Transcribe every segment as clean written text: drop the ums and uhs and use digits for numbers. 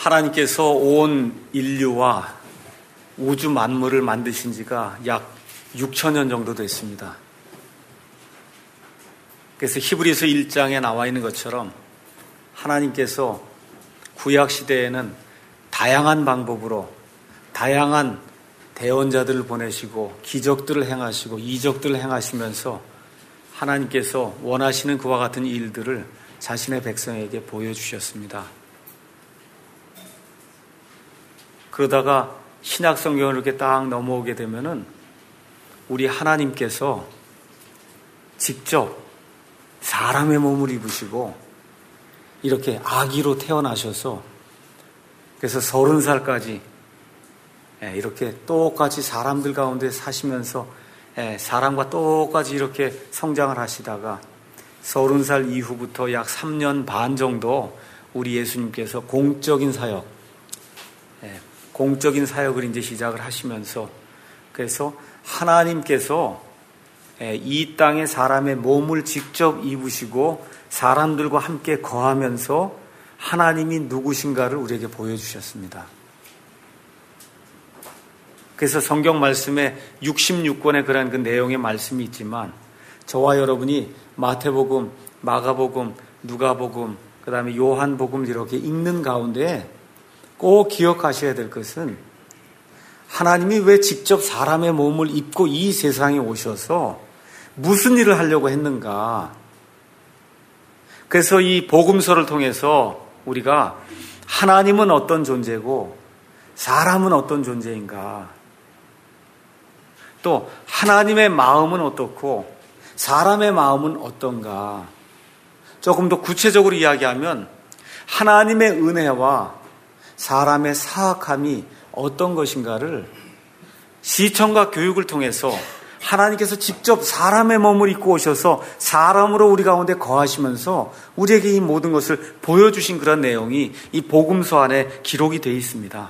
하나님께서 온 인류와 우주 만물을 만드신 지가 약 6,000년 정도 됐습니다. 그래서 히브리서 1장에 나와 있는 것처럼 하나님께서 구약 시대에는 다양한 방법으로 다양한 대언자들을 보내시고 기적들을 행하시고 이적들을 행하시면서 하나님께서 원하시는 그와 같은 일들을 자신의 백성에게 보여주셨습니다. 그러다가 신약 성경을 이렇게 딱 넘어오게 되면은 우리 하나님께서 직접 사람의 몸을 입으시고 이렇게 아기로 태어나셔서 그래서 30살까지 이렇게 똑같이 사람들 가운데 사시면서 사람과 똑같이 이렇게 성장을 하시다가 30살 이후부터 약 3년 반 정도 우리 예수님께서 공적인 사역을 이제 시작을 하시면서 그래서 하나님께서 이 땅에 사람의 몸을 직접 입으시고 사람들과 함께 거하면서 하나님이 누구신가를 우리에게 보여주셨습니다. 그래서 성경 말씀에 66권의 그런 그 내용의 말씀이 있지만 저와 여러분이 마태복음, 마가복음, 누가복음, 그 다음에 요한복음을 이렇게 읽는 가운데 꼭 기억하셔야 될 것은 하나님이 왜 직접 사람의 몸을 입고 이 세상에 오셔서 무슨 일을 하려고 했는가. 그래서 이 복음서를 통해서 우리가 하나님은 어떤 존재고 사람은 어떤 존재인가, 또 하나님의 마음은 어떻고 사람의 마음은 어떤가, 조금 더 구체적으로 이야기하면 하나님의 은혜와 사람의 사악함이 어떤 것인가를 시청과 교육을 통해서 하나님께서 직접 사람의 몸을 입고 오셔서 사람으로 우리 가운데 거하시면서 우리에게 이 모든 것을 보여주신 그런 내용이 이 복음서 안에 기록이 되어 있습니다.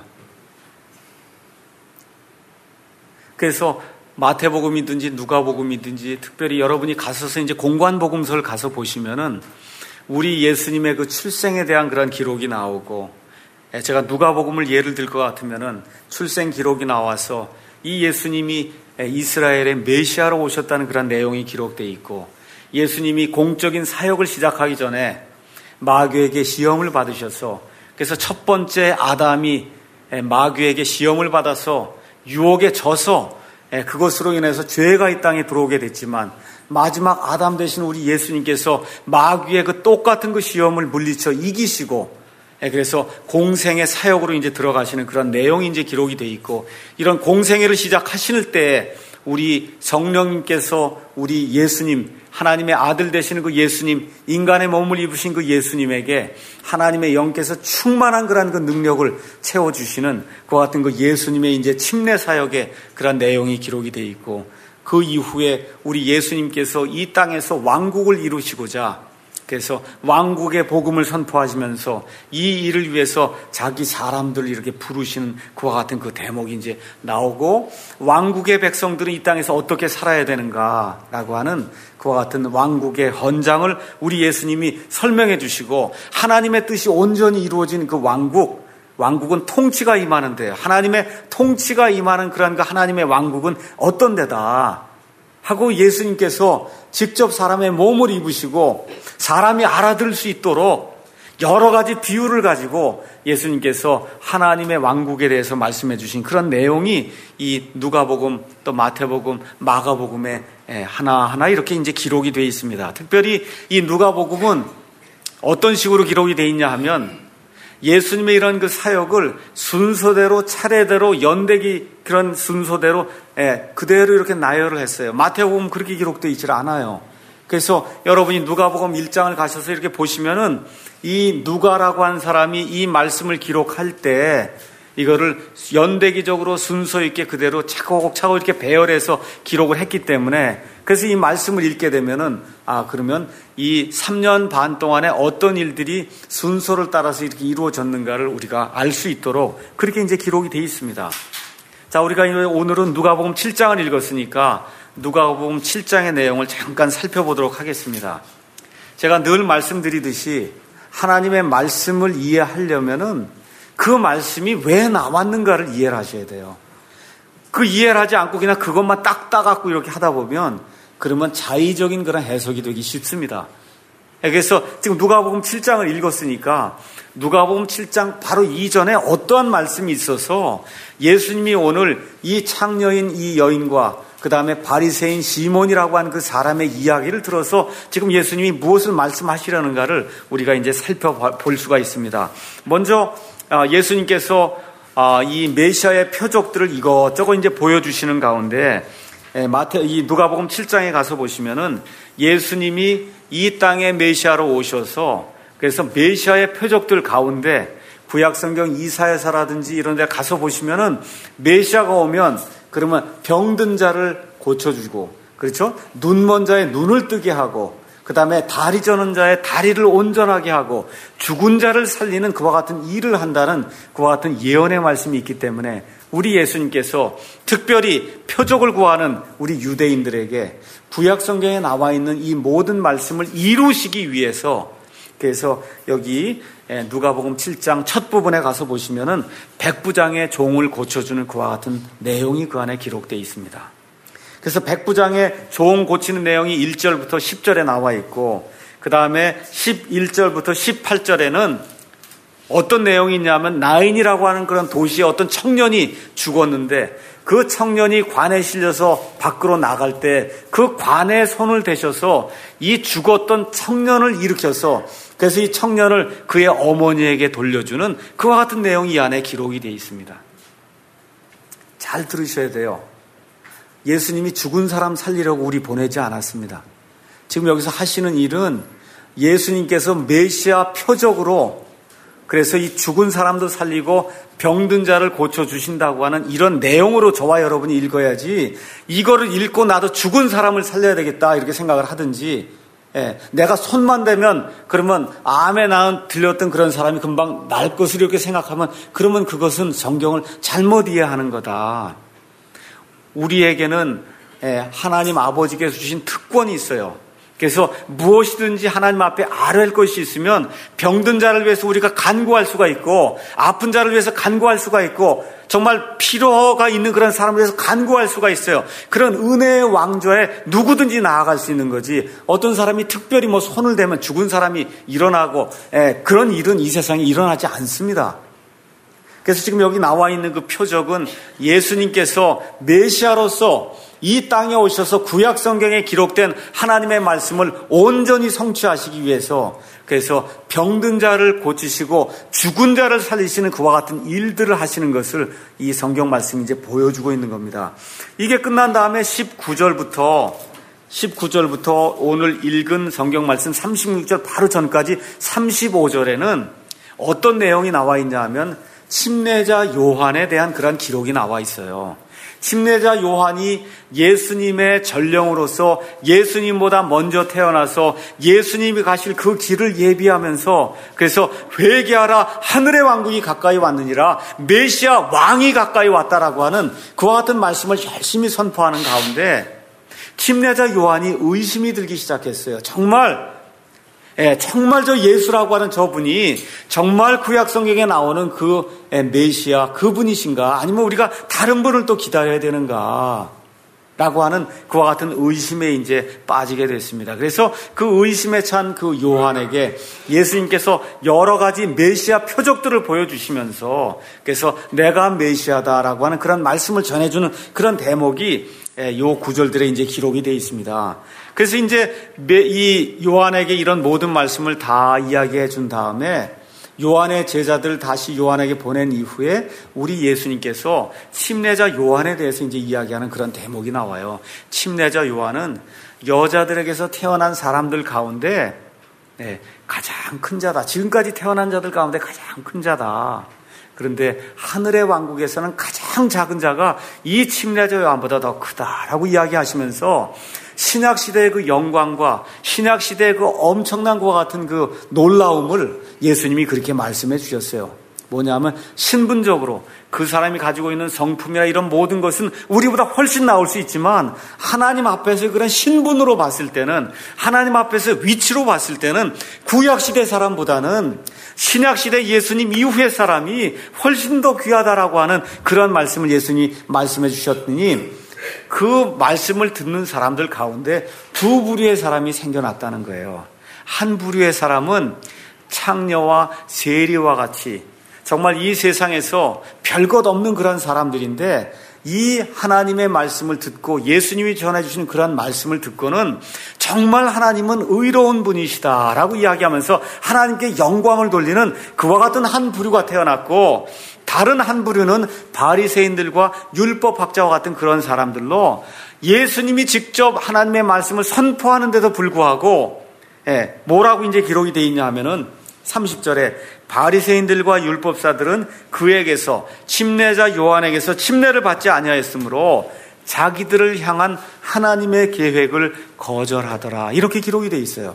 그래서 마태복음이든지 누가복음이든지 특별히 여러분이 가셔서 이제 공관복음서를 가서 보시면은 우리 예수님의 그 출생에 대한 그런 기록이 나오고, 제가 누가복음을 예를 들 것 같으면은 출생 기록이 나와서 이 예수님이 이스라엘의 메시아로 오셨다는 그런 내용이 기록되어 있고, 예수님이 공적인 사역을 시작하기 전에 마귀에게 시험을 받으셔서 그래서 첫 번째 아담이 마귀에게 시험을 받아서 유혹에 져서 그것으로 인해서 죄가 이 땅에 들어오게 됐지만 마지막 아담 되신 우리 예수님께서 마귀의 그 똑같은 그 시험을 물리쳐 이기시고 그래서 공생의 사역으로 이제 들어가시는 그런 내용이 이제 기록이 되어 있고, 이런 공생애를 시작하실 때 우리 성령님께서 우리 예수님, 하나님의 아들 되시는 그 예수님, 인간의 몸을 입으신 그 예수님에게 하나님의 영께서 충만한 그런 그 능력을 채워주시는 그와 같은 그 예수님의 이제 침례 사역의 그런 내용이 기록이 되어 있고, 그 이후에 우리 예수님께서 이 땅에서 왕국을 이루시고자 그래서 왕국의 복음을 선포하시면서 이 일을 위해서 자기 사람들을 이렇게 부르시는 그와 같은 그 대목이 이제 나오고, 왕국의 백성들은 이 땅에서 어떻게 살아야 되는가라고 하는 그와 같은 왕국의 헌장을 우리 예수님이 설명해 주시고, 하나님의 뜻이 온전히 이루어진 그 왕국은 통치가 임하는데 하나님의 통치가 임하는 그런 그 하나님의 왕국은 어떤 데다 하고 예수님께서 직접 사람의 몸을 입으시고 사람이 알아들을 수 있도록 여러 가지 비유를 가지고 예수님께서 하나님의 왕국에 대해서 말씀해 주신 그런 내용이 이 누가복음, 또 마태복음, 마가복음에 하나하나 이렇게 이제 기록이 되어 있습니다. 특별히 이 누가복음은 어떤 식으로 기록이 되어 있냐 하면 예수님의 이런 그 사역을 순서대로 차례대로 연대기 그런 순서대로 그대로 이렇게 나열을 했어요. 마태복음 그렇게 기록되어 있질 않아요. 그래서 여러분이 누가복음 1장을 가셔서 이렇게 보시면은 이 누가라고 한 사람이 이 말씀을 기록할 때 이거를 연대기적으로 순서 있게 그대로 차곡차곡 이렇게 배열해서 기록을 했기 때문에, 그래서 이 말씀을 읽게 되면은 그러면 이 3년 반 동안에 어떤 일들이 순서를 따라서 이렇게 이루어졌는가를 우리가 알 수 있도록 그렇게 이제 기록이 되어 있습니다. 자, 우리가 오늘은 누가복음 7장을 읽었으니까 누가복음 7장의 내용을 잠깐 살펴보도록 하겠습니다. 제가 늘 말씀드리듯이 하나님의 말씀을 이해하려면은 그 말씀이 왜 나왔는가를 이해를 하셔야 돼요. 그 이해를 하지 않고 그냥 그것만 딱 따갖고 이렇게 하다 보면 그러면 자의적인 그런 해석이 되기 쉽습니다. 그래서 지금 누가복음 7장을 읽었으니까 누가복음 7장 바로 이전에 어떠한 말씀이 있어서 예수님이 오늘 이 창녀인 이 여인과 그 다음에 바리새인 시몬이라고 하는 그 사람의 이야기를 들어서 지금 예수님이 무엇을 말씀하시려는가를 우리가 이제 살펴볼 수가 있습니다. 먼저 예수님께서 이 메시아의 표적들을 이것저것 이제 보여주시는 가운데 이 누가복음 7장에 가서 보시면은 예수님이 이 땅에 메시아로 오셔서 그래서 메시아의 표적들 가운데 구약성경 이사야서라든지 이런 데 가서 보시면은 메시아가 오면 그러면 병든 자를 고쳐주고, 그렇죠? 눈먼 자의 눈을 뜨게 하고, 그 다음에 다리 저는 자의 다리를 온전하게 하고, 죽은 자를 살리는 그와 같은 일을 한다는 그와 같은 예언의 말씀이 있기 때문에 우리 예수님께서 특별히 표적을 구하는 우리 유대인들에게 구약성경에 나와 있는 이 모든 말씀을 이루시기 위해서, 그래서 여기 누가복음 7장 첫 부분에 가서 보시면은 백부장의 종을 고쳐주는 그와 같은 내용이 그 안에 기록되어 있습니다. 그래서 백부장의 종 고치는 내용이 1절부터 10절에 나와 있고, 그 다음에 11절부터 18절에는 어떤 내용이 있냐면 나인이라고 하는 그런 도시에 어떤 청년이 죽었는데 그 청년이 관에 실려서 밖으로 나갈 때 그 관에 손을 대셔서 이 죽었던 청년을 일으켜서 그래서 이 청년을 그의 어머니에게 돌려주는 그와 같은 내용이 이 안에 기록이 되어 있습니다. 잘 들으셔야 돼요. 예수님이 죽은 사람 살리려고 우리 보내지 않았습니다. 지금 여기서 하시는 일은 예수님께서 메시아 표적으로 그래서 이 죽은 사람도 살리고 병든 자를 고쳐주신다고 하는 이런 내용으로 저와 여러분이 읽어야지 이거를 읽고 나도 죽은 사람을 살려야 되겠다 이렇게 생각을 하든지 내가 손만 대면 그러면 암에 들렸던 그런 사람이 금방 날 것을 이렇게 생각하면 그러면 그것은 성경을 잘못 이해하는 거다. 우리에게는 하나님 아버지께서 주신 특권이 있어요. 그래서 무엇이든지 하나님 앞에 아뢰할 것이 있으면 병든 자를 위해서 우리가 간구할 수가 있고 아픈 자를 위해서 간구할 수가 있고 정말 필요가 있는 그런 사람을 위해서 간구할 수가 있어요. 그런 은혜의 왕좌에 누구든지 나아갈 수 있는 거지 어떤 사람이 특별히 손을 대면 죽은 사람이 일어나고 그런 일은 이 세상에 일어나지 않습니다. 그래서 지금 여기 나와 있는 그 표적은 예수님께서 메시아로서 이 땅에 오셔서 구약 성경에 기록된 하나님의 말씀을 온전히 성취하시기 위해서 그래서 병든 자를 고치시고 죽은 자를 살리시는 그와 같은 일들을 하시는 것을 이 성경 말씀이 이제 보여주고 있는 겁니다. 이게 끝난 다음에 19절부터 오늘 읽은 성경 말씀 36절 바로 전까지 35절에는 어떤 내용이 나와 있냐 하면 침례자 요한에 대한 그런 기록이 나와 있어요. 침례자 요한이 예수님의 전령으로서 예수님보다 먼저 태어나서 예수님이 가실 그 길을 예비하면서 그래서 회개하라 하늘의 왕국이 가까이 왔느니라 메시아 왕이 가까이 왔다라고 하는 그와 같은 말씀을 열심히 선포하는 가운데 침례자 요한이 의심이 들기 시작했어요. 정말 저 예수라고 하는 저분이 정말 구약 성경에 나오는 그 메시아 그분이신가 아니면 우리가 다른 분을 또 기다려야 되는가 라고 하는 그와 같은 의심에 이제 빠지게 됐습니다. 그래서 그 의심에 찬 그 요한에게 예수님께서 여러 가지 메시아 표적들을 보여주시면서 그래서 내가 메시아다라고 하는 그런 말씀을 전해주는 그런 대목이 요 구절들에 이제 기록이 되어 있습니다. 그래서 이제 이 요한에게 이런 모든 말씀을 다 이야기해 준 다음에 요한의 제자들 다시 요한에게 보낸 이후에 우리 예수님께서 침례자 요한에 대해서 이제 이야기하는 그런 대목이 나와요. 침례자 요한은 여자들에게서 태어난 사람들 가운데 가장 큰 자다. 지금까지 태어난 자들 가운데 가장 큰 자다. 그런데 하늘의 왕국에서는 가장 작은 자가 이 침례자 요한보다 더 크다라고 이야기하시면서 신약시대의 그 영광과 신약시대의 그 엄청난 것과 같은 그 놀라움을 예수님이 그렇게 말씀해 주셨어요. 뭐냐면 신분적으로 그 사람이 가지고 있는 성품이나 이런 모든 것은 우리보다 훨씬 나을 수 있지만 하나님 앞에서 그런 신분으로 봤을 때는, 하나님 앞에서 위치로 봤을 때는 구약시대 사람보다는 신약시대 예수님 이후의 사람이 훨씬 더 귀하다라고 하는 그런 말씀을 예수님이 말씀해 주셨더니, 그 말씀을 듣는 사람들 가운데 두 부류의 사람이 생겨났다는 거예요. 한 부류의 사람은 창녀와 세리와 같이 정말 이 세상에서 별것 없는 그런 사람들인데, 이 하나님의 말씀을 듣고 예수님이 전해주신 그런 말씀을 듣고는 정말 하나님은 의로운 분이시다라고 이야기하면서 하나님께 영광을 돌리는 그와 같은 한 부류가 태어났고, 다른 한 부류는 바리새인들과 율법학자와 같은 그런 사람들로 예수님이 직접 하나님의 말씀을 선포하는데도 불구하고 뭐라고 이제 기록이 되어 있냐 하면은 30절에 바리새인들과 율법사들은 그에게서 침례자 요한에게서 침례를 받지 아니하였으므로 자기들을 향한 하나님의 계획을 거절하더라, 이렇게 기록이 되어 있어요.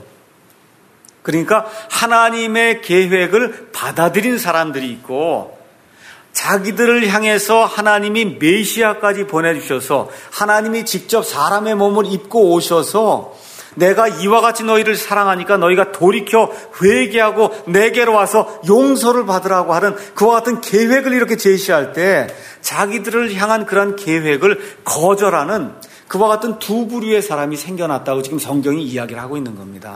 그러니까 하나님의 계획을 받아들인 사람들이 있고, 자기들을 향해서 하나님이 메시아까지 보내주셔서 하나님이 직접 사람의 몸을 입고 오셔서 내가 이와 같이 너희를 사랑하니까 너희가 돌이켜 회개하고 내게로 와서 용서를 받으라고 하는 그와 같은 계획을 이렇게 제시할 때 자기들을 향한 그런 계획을 거절하는 그와 같은 두 부류의 사람이 생겨났다고 지금 성경이 이야기를 하고 있는 겁니다.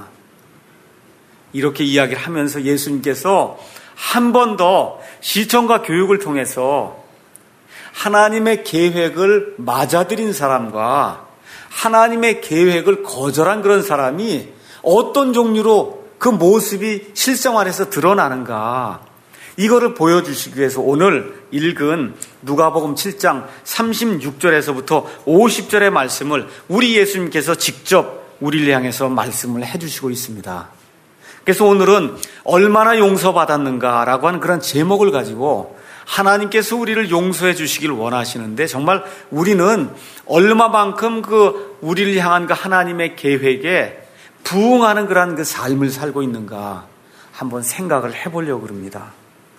이렇게 이야기를 하면서 예수님께서 한 번 더 시청과 교육을 통해서 하나님의 계획을 맞아들인 사람과 하나님의 계획을 거절한 그런 사람이 어떤 종류로 그 모습이 실생활에서 드러나는가, 이거를 보여주시기 위해서 오늘 읽은 누가복음 7장 36절에서부터 50절의 말씀을 우리 예수님께서 직접 우리를 향해서 말씀을 해주시고 있습니다. 그래서 오늘은 얼마나 용서받았는가라고 하는 그런 제목을 가지고 하나님께서 우리를 용서해 주시길 원하시는데, 정말 우리는 얼마만큼 그 우리를 향한 그 하나님의 계획에 부응하는 그런 그 삶을 살고 있는가 한번 생각을 해보려고 합니다.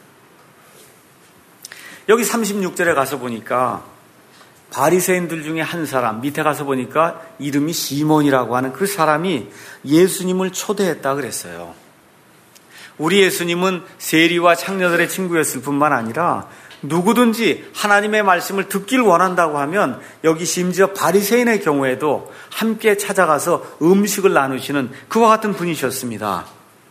여기 36절에 가서 보니까 바리새인들 중에 한 사람, 밑에 가서 보니까 이름이 시몬이라고 하는 그 사람이 예수님을 초대했다 그랬어요. 우리 예수님은 세리와 창녀들의 친구였을 뿐만 아니라 누구든지 하나님의 말씀을 듣길 원한다고 하면 여기 심지어 바리새인의 경우에도 함께 찾아가서 음식을 나누시는 그와 같은 분이셨습니다.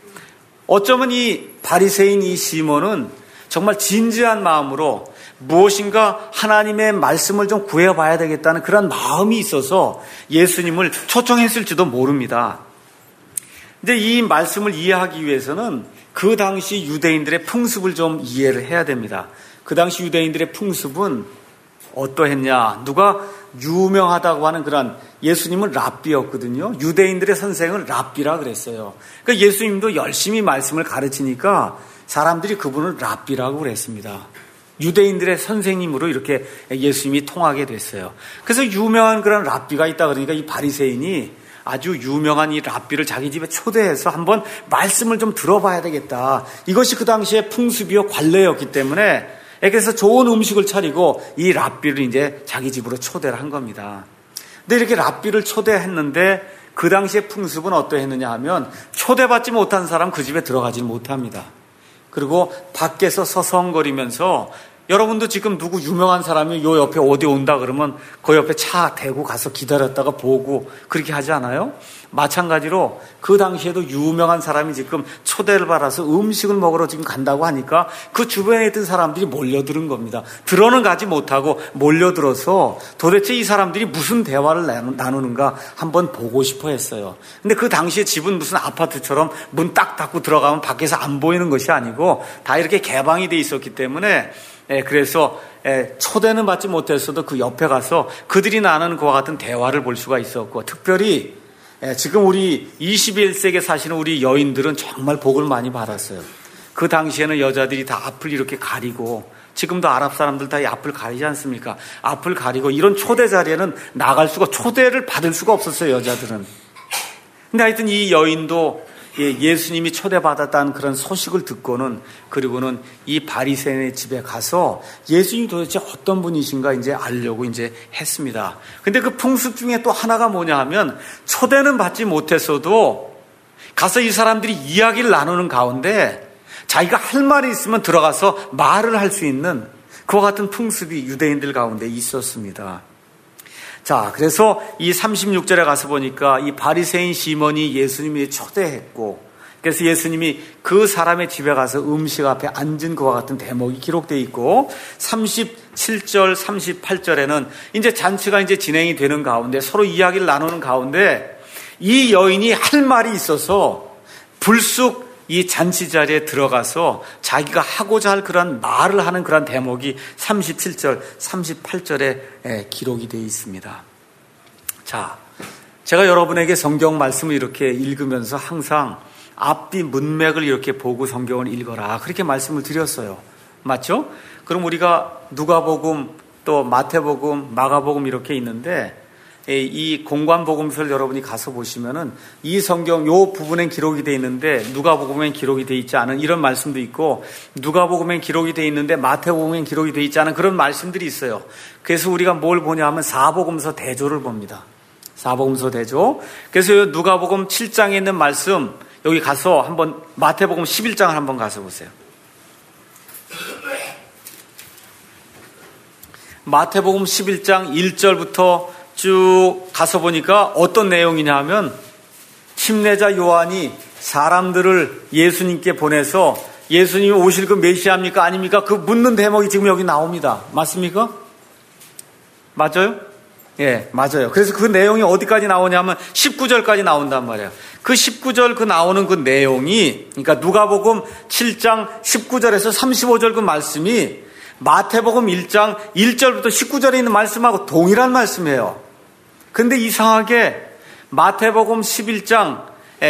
어쩌면 이 바리새인 이 시몬은 정말 진지한 마음으로 무엇인가 하나님의 말씀을 좀 구해봐야 되겠다는 그런 마음이 있어서 예수님을 초청했을지도 모릅니다. 근데 이 말씀을 이해하기 위해서는 그 당시 유대인들의 풍습을 좀 이해를 해야 됩니다. 그 당시 유대인들의 풍습은 어떠했냐? 누가 유명하다고 하는 그런, 예수님은 랍비였거든요. 유대인들의 선생을 랍비라 그랬어요. 그러니까 예수님도 열심히 말씀을 가르치니까 사람들이 그분을 랍비라고 그랬습니다. 유대인들의 선생님으로 이렇게 예수님이 통하게 됐어요. 그래서 유명한 그런 랍비가 있다 그러니까 이 바리새인이 아주 유명한 이 랍비를 자기 집에 초대해서 한번 말씀을 좀 들어봐야 되겠다. 이것이 그 당시에 풍습이요 관례였기 때문에, 그래서 좋은 음식을 차리고 이 랍비를 이제 자기 집으로 초대를 한 겁니다. 근데 이렇게 랍비를 초대했는데 그 당시에 풍습은 어떠했느냐 하면 초대받지 못한 사람 그 집에 들어가지 못합니다. 그리고 밖에서 서성거리면서, 여러분도 지금 누구 유명한 사람이 요 옆에 어디 온다 그러면 그 옆에 차 대고 가서 기다렸다가 보고 그렇게 하지 않아요? 마찬가지로 그 당시에도 유명한 사람이 지금 초대를 받아서 음식을 먹으러 지금 간다고 하니까 그 주변에 있던 사람들이 몰려드는 겁니다. 들어는 가지 못하고 몰려들어서 도대체 이 사람들이 무슨 대화를 나누는가 한번 보고 싶어 했어요. 근데 그 당시에 집은 무슨 아파트처럼 문 딱 닫고 들어가면 밖에서 안 보이는 것이 아니고 다 이렇게 개방이 돼 있었기 때문에, 그래서 초대는 받지 못했어도 그 옆에 가서 그들이 나누는 그와 같은 대화를 볼 수가 있었고, 특별히 지금 우리 21세기에 사시는 우리 여인들은 정말 복을 많이 받았어요. 그 당시에는 여자들이 다 앞을 이렇게 가리고, 지금도 아랍 사람들 다 이 앞을 가리지 않습니까? 앞을 가리고 이런 초대 자리에는 나갈 수가, 초대를 받을 수가 없었어요, 여자들은. 근데 하여튼 이 여인도 예수님이 초대받았다는 그런 소식을 듣고는, 그리고는 이 바리새인의 집에 가서 예수님이 도대체 어떤 분이신가 이제 알려고 이제 했습니다. 근데 그 풍습 중에 또 하나가 뭐냐 하면, 초대는 받지 못했어도 가서 이 사람들이 이야기를 나누는 가운데 자기가 할 말이 있으면 들어가서 말을 할 수 있는 그와 같은 풍습이 유대인들 가운데 있었습니다. 자, 그래서 이 36절에 가서 보니까 이 바리새인 시몬이 예수님이 초대했고, 그래서 예수님이 그 사람의 집에 가서 음식 앞에 앉은 그와 같은 대목이 기록되어 있고, 37절, 38절에는 이제 잔치가 이제 진행이 되는 가운데 서로 이야기를 나누는 가운데 이 여인이 할 말이 있어서 불쑥 이 잔치 자리에 들어가서 자기가 하고자 할 그런 말을 하는 그런 대목이 37절, 38절에 기록이 되어 있습니다. 자, 제가 여러분에게 성경 말씀을 이렇게 읽으면서 항상 앞뒤 문맥을 이렇게 보고 성경을 읽어라, 그렇게 말씀을 드렸어요. 맞죠? 그럼 우리가 누가복음, 또 마태복음, 마가복음 이렇게 있는데, 이 공관복음서를 여러분이 가서 보시면은 이 성경 요 부분엔 기록이 되어 있는데 누가복음엔 기록이 되어 있지 않은 이런 말씀도 있고, 누가복음엔 기록이 되어 있는데 마태복음엔 기록이 되어 있지 않은 그런 말씀들이 있어요. 그래서 우리가 뭘 보냐 하면 사복음서 대조를 봅니다. 사복음서 대조. 그래서 누가복음 7장에 있는 말씀, 여기 가서 한번 마태복음 11장을 한번 가서 보세요. 마태복음 11장 1절부터 쭉 가서 보니까 어떤 내용이냐 하면, 침례자 요한이 사람들을 예수님께 보내서 예수님이 오실 그 메시아입니까 아닙니까? 그 묻는 대목이 지금 여기 나옵니다. 맞습니까? 맞아요? 예, 맞아요. 그래서 그 내용이 어디까지 나오냐면 19절까지 나온단 말이에요. 그 19절 그 나오는 그 내용이, 그러니까 누가복음 7장 19절에서 35절 그 말씀이 마태복음 1장 1절부터 19절에 있는 말씀하고 동일한 말씀이에요. 근데 이상하게 마태복음 11장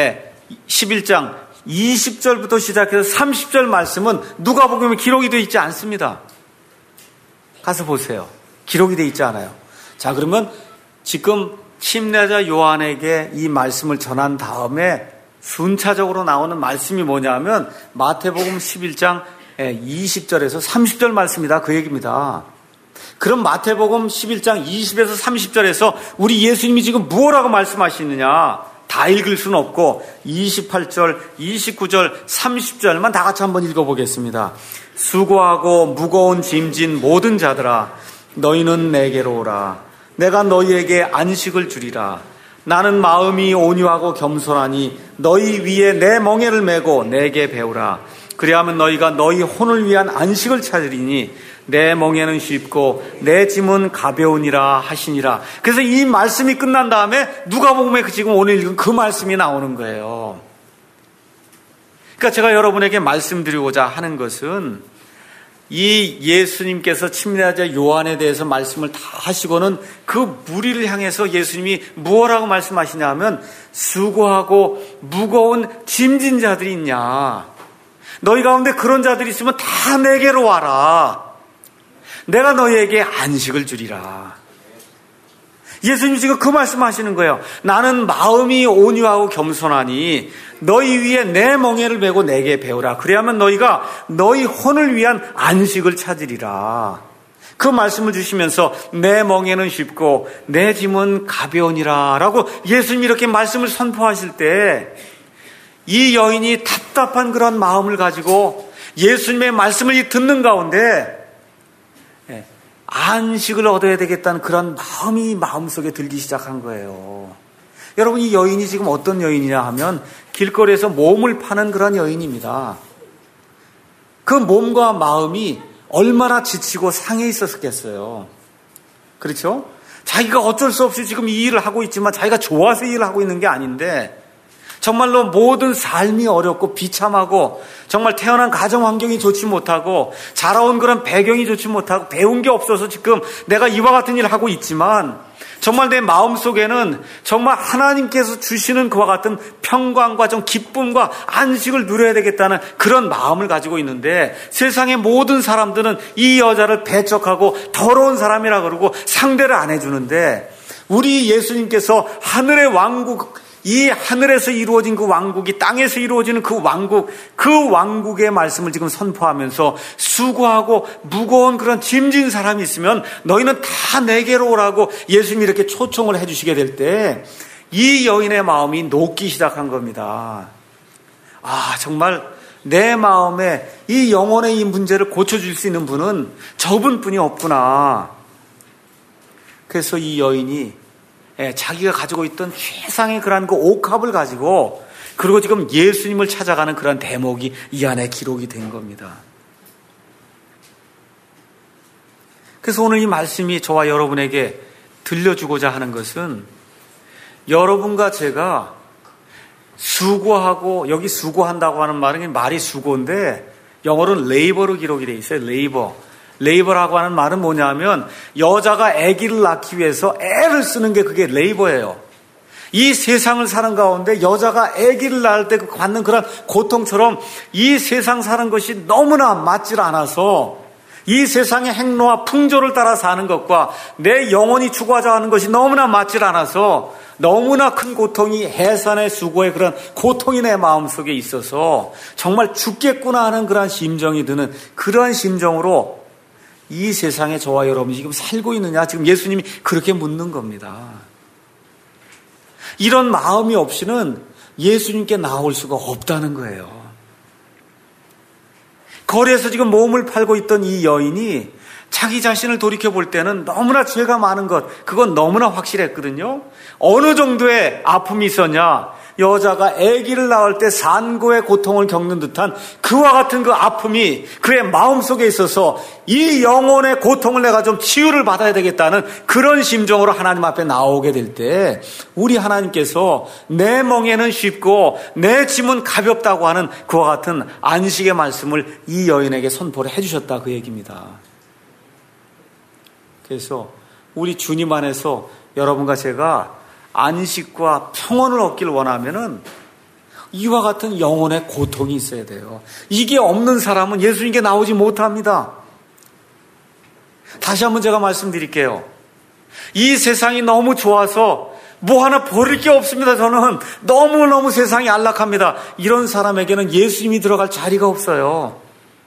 20절부터 시작해서 30절 말씀은 누가복음에 기록이 되어 있지 않습니다. 가서 보세요. 기록이 되어 있지 않아요. 자, 그러면 지금 침례자 요한에게 이 말씀을 전한 다음에 순차적으로 나오는 말씀이 뭐냐면 마태복음 11장 20절에서 30절 말씀이다, 그 얘기입니다. 그럼 마태복음 11장 20에서 30절에서 우리 예수님이 지금 무엇라고 말씀하시느냐, 다 읽을 수는 없고 28절, 29절, 30절만 다 같이 한번 읽어보겠습니다. 수고하고 무거운 짐진 모든 자들아, 너희는 내게로 오라. 내가 너희에게 안식을 주리라. 나는 마음이 온유하고 겸손하니 너희 위에 내 멍에를 메고 내게 배우라. 그리하면 너희가 너희 혼을 위한 안식을 찾으리니 내 멍에는 쉽고 내 짐은 가벼우니라 하시니라. 그래서 이 말씀이 끝난 다음에 누가복음에 지금 오늘 읽은 그 말씀이 나오는 거예요. 그러니까 제가 여러분에게 말씀드리고자 하는 것은, 이 예수님께서 침례자 요한에 대해서 말씀을 다 하시고는 그 무리를 향해서 예수님이 무엇라고 말씀하시냐 하면, 수고하고 무거운 짐진 자들이 있냐, 너희 가운데 그런 자들이 있으면 다 내게로 와라. 내가 너희에게 안식을 주리라. 예수님이 지금 그 말씀하시는 거예요. 나는 마음이 온유하고 겸손하니 너희 위에 내 멍에를 메고 내게 배우라. 그래야만 너희가 너희 혼을 위한 안식을 찾으리라. 그 말씀을 주시면서 내 멍에는 쉽고 내 짐은 가벼우니라 라고 예수님이 이렇게 말씀을 선포하실 때, 이 여인이 답답한 그런 마음을 가지고 예수님의 말씀을 듣는 가운데 안식을 얻어야 되겠다는 그런 마음이 마음속에 들기 시작한 거예요. 여러분, 이 여인이 지금 어떤 여인이냐 하면 길거리에서 몸을 파는 그런 여인입니다. 그 몸과 마음이 얼마나 지치고 상해 있었겠어요. 그렇죠? 자기가 어쩔 수 없이 지금 이 일을 하고 있지만 자기가 좋아서 이 일을 하고 있는 게 아닌데, 정말로 모든 삶이 어렵고 비참하고, 정말 태어난 가정 환경이 좋지 못하고, 자라온 그런 배경이 좋지 못하고, 배운 게 없어서 지금 내가 이와 같은 일을 하고 있지만, 정말 내 마음속에는 정말 하나님께서 주시는 그와 같은 평강과 좀 기쁨과 안식을 누려야 되겠다는 그런 마음을 가지고 있는데, 세상의 모든 사람들은 이 여자를 배척하고 더러운 사람이라 그러고 상대를 안 해주는데, 우리 예수님께서 하늘의 왕국, 이 하늘에서 이루어진 그 왕국이 땅에서 이루어지는 그 왕국의 말씀을 지금 선포하면서 수고하고 무거운 그런 짐진 사람이 있으면 너희는 다 내게로 오라고 예수님이 이렇게 초청을 해주시게 될 때 이 여인의 마음이 녹기 시작한 겁니다. 아, 정말 내 마음에 이 영혼의 이 문제를 고쳐줄 수 있는 분은 저분뿐이 없구나. 그래서 이 여인이 자기가 가지고 있던 최상의 그런 그 옥합을 가지고 그리고 지금 예수님을 찾아가는 그런 대목이 이 안에 기록이 된 겁니다. 그래서 오늘 이 말씀이 저와 여러분에게 들려주고자 하는 것은 여러분과 제가 수고하고, 여기 수고한다고 하는 말은 말이 수고인데 영어로는 레이버로 기록이 되어 있어요. 레이버라고 하는 말은 뭐냐면 여자가 아기를 낳기 위해서 애를 쓰는 게 그게 레이버예요. 이 세상을 사는 가운데 여자가 아기를 낳을 때 받는 그런 고통처럼 이 세상 사는 것이 너무나 맞질 않아서 이 세상의 행로와 풍조를 따라 사는 것과 내 영혼이 추구하자 하는 것이 너무나 맞질 않아서 너무나 큰 고통이 해산의 수고의 그런 고통이 내 마음속에 있어서 정말 죽겠구나 하는 그런 심정이 드는 그러한 심정으로 이 세상에 저와 여러분이 지금 살고 있느냐, 지금 예수님이 그렇게 묻는 겁니다. 이런 마음이 없이는 예수님께 나올 수가 없다는 거예요. 거리에서 지금 몸을 팔고 있던 이 여인이 자기 자신을 돌이켜 볼 때는 너무나 죄가 많은 것, 그건 너무나 확실했거든요. 어느 정도의 아픔이 있었냐? 여자가 아기를 낳을 때 산고의 고통을 겪는 듯한 그와 같은 그 아픔이 그의 마음속에 있어서 이 영혼의 고통을 내가 좀 치유를 받아야 되겠다는 그런 심정으로 하나님 앞에 나오게 될 때 우리 하나님께서 내 멍에는 쉽고 내 짐은 가볍다고 하는 그와 같은 안식의 말씀을 이 여인에게 선포를 해주셨다, 그 얘기입니다. 그래서 우리 주님 안에서 여러분과 제가 안식과 평온을 얻기를 원하면은 이와 같은 영혼의 고통이 있어야 돼요. 이게 없는 사람은 예수님께 나오지 못합니다. 다시 한번 제가 말씀드릴게요. 이 세상이 너무 좋아서 뭐 하나 버릴 게 없습니다. 저는 너무너무 세상이 안락합니다. 이런 사람에게는 예수님이 들어갈 자리가 없어요.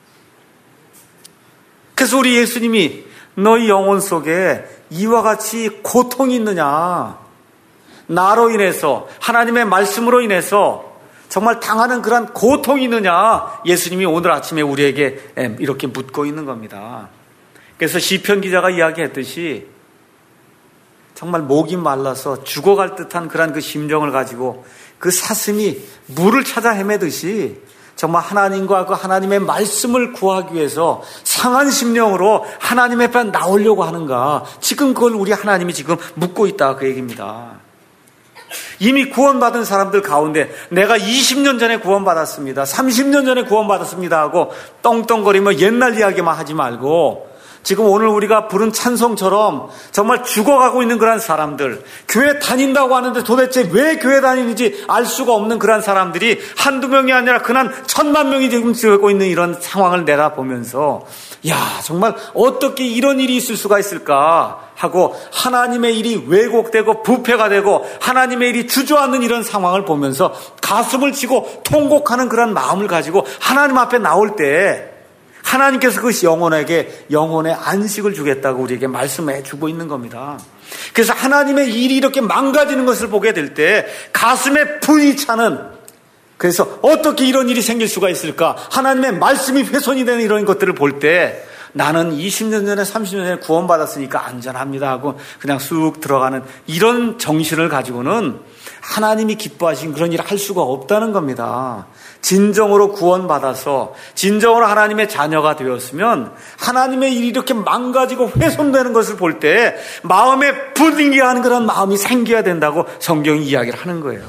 그래서 우리 예수님이 너희 영혼 속에 이와 같이 고통이 있느냐, 나로 인해서 하나님의 말씀으로 인해서 정말 당하는 그런 고통이 있느냐, 예수님이 오늘 아침에 우리에게 이렇게 묻고 있는 겁니다. 그래서 시편 기자가 이야기했듯이 정말 목이 말라서 죽어갈 듯한 그런 그 심정을 가지고 그 사슴이 물을 찾아 헤매듯이 정말 하나님과 그 하나님의 말씀을 구하기 위해서 상한 심령으로 하나님 앞에 나오려고 하는가, 지금 그걸 우리 하나님이 지금 묻고 있다, 그 얘기입니다. 이미 구원받은 사람들 가운데 내가 20년 전에 구원받았습니다, 30년 전에 구원받았습니다 하고 떵떵거리며 옛날 이야기만 하지 말고 지금 오늘 우리가 부른 찬송처럼 정말 죽어가고 있는 그런 사람들, 교회 다닌다고 하는데 도대체 왜 교회 다니는지 알 수가 없는 그런 사람들이 한두 명이 아니라 그난 1000만 명이 지금 쓰고 있는 이런 상황을 내다보면서 야, 정말 어떻게 이런 일이 있을 수가 있을까 하고 하나님의 일이 왜곡되고 부패가 되고 하나님의 일이 주저앉는 이런 상황을 보면서 가슴을 치고 통곡하는 그런 마음을 가지고 하나님 앞에 나올 때 하나님께서 그 영혼에게 영혼의 안식을 주겠다고 우리에게 말씀해 주고 있는 겁니다. 그래서 하나님의 일이 이렇게 망가지는 것을 보게 될 때 가슴에 불이 차는, 그래서 어떻게 이런 일이 생길 수가 있을까, 하나님의 말씀이 훼손이 되는 이런 것들을 볼 때 나는 20년 전에 30년 전에 구원받았으니까 안전합니다 하고 그냥 쑥 들어가는 이런 정신을 가지고는 하나님이 기뻐하신 그런 일을 할 수가 없다는 겁니다. 진정으로 구원받아서 진정으로 하나님의 자녀가 되었으면 하나님의 일이 이렇게 망가지고 훼손되는 것을 볼 때 마음에 분위기 하는 그런 마음이 생겨야 된다고 성경이 이야기를 하는 거예요.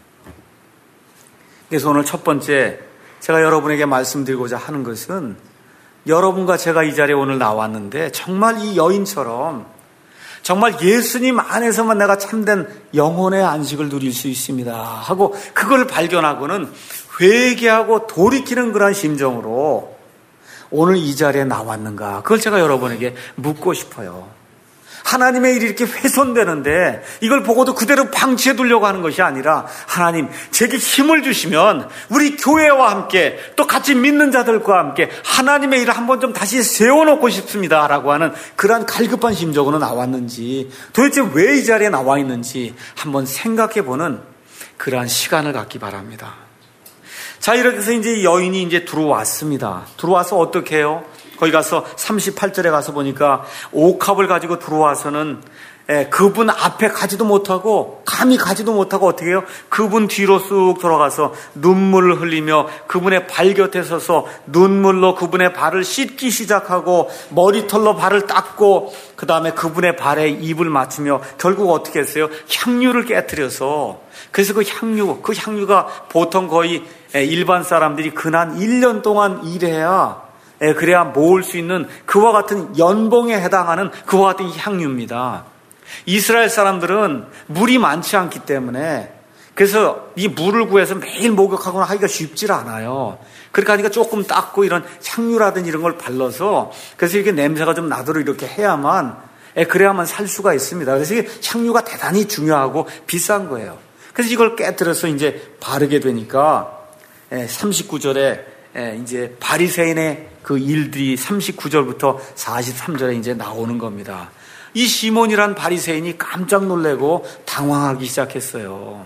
그래서 오늘 첫 번째 제가 여러분에게 말씀드리고자 하는 것은, 여러분과 제가 이 자리에 오늘 나왔는데 정말 이 여인처럼 정말 예수님 안에서만 내가 참된 영혼의 안식을 누릴 수 있습니다 하고 그걸 발견하고는 회개하고 돌이키는 그런 심정으로 오늘 이 자리에 나왔는가, 그걸 제가 여러분에게 묻고 싶어요. 하나님의 일이 이렇게 훼손되는데 이걸 보고도 그대로 방치해 두려고 하는 것이 아니라 하나님 제게 힘을 주시면 우리 교회와 함께 또 같이 믿는 자들과 함께 하나님의 일을 한번 좀 다시 세워놓고 싶습니다 라고 하는 그러한 갈급한 심정으로 나왔는지 도대체 왜 이 자리에 나와 있는지 한번 생각해보는 그러한 시간을 갖기 바랍니다. 자, 이렇게 해서 이제 여인이 이제 들어왔습니다. 들어와서 어떻게 해요? 거기 가서 38절에 가서 보니까 옥합을 가지고 들어와서는 그분 앞에 가지도 못하고 감히 가지도 못하고 어떻게 해요? 그분 뒤로 쑥 돌아가서 눈물을 흘리며 그분의 발 곁에 서서 눈물로 그분의 발을 씻기 시작하고 머리털로 발을 닦고 그 다음에 그분의 발에 입을 맞추며 결국 어떻게 했어요? 향유를 깨뜨려서 그래서 그 향유가 보통 거의 일반 사람들이 근한 1년 동안 일해야 그래야 모을 수 있는 그와 같은 연봉에 해당하는 그와 같은 향유입니다. 이스라엘 사람들은 물이 많지 않기 때문에 그래서 이 물을 구해서 매일 목욕하거나 하기가 쉽지 않아요. 그러니까 하니까 조금 닦고 이런 향유라든지 이런 걸 발라서 그래서 이렇게 냄새가 좀 나도록 이렇게 해야만 그래야만 살 수가 있습니다. 그래서 이게 향유가 대단히 중요하고 비싼 거예요. 그래서 이걸 깨뜨려서 이제 바르게 되니까 39절에 이제 바리새인의 그 일들이 39절부터 43절에 이제 나오는 겁니다. 이 시몬이란 바리새인이 깜짝 놀래고 당황하기 시작했어요.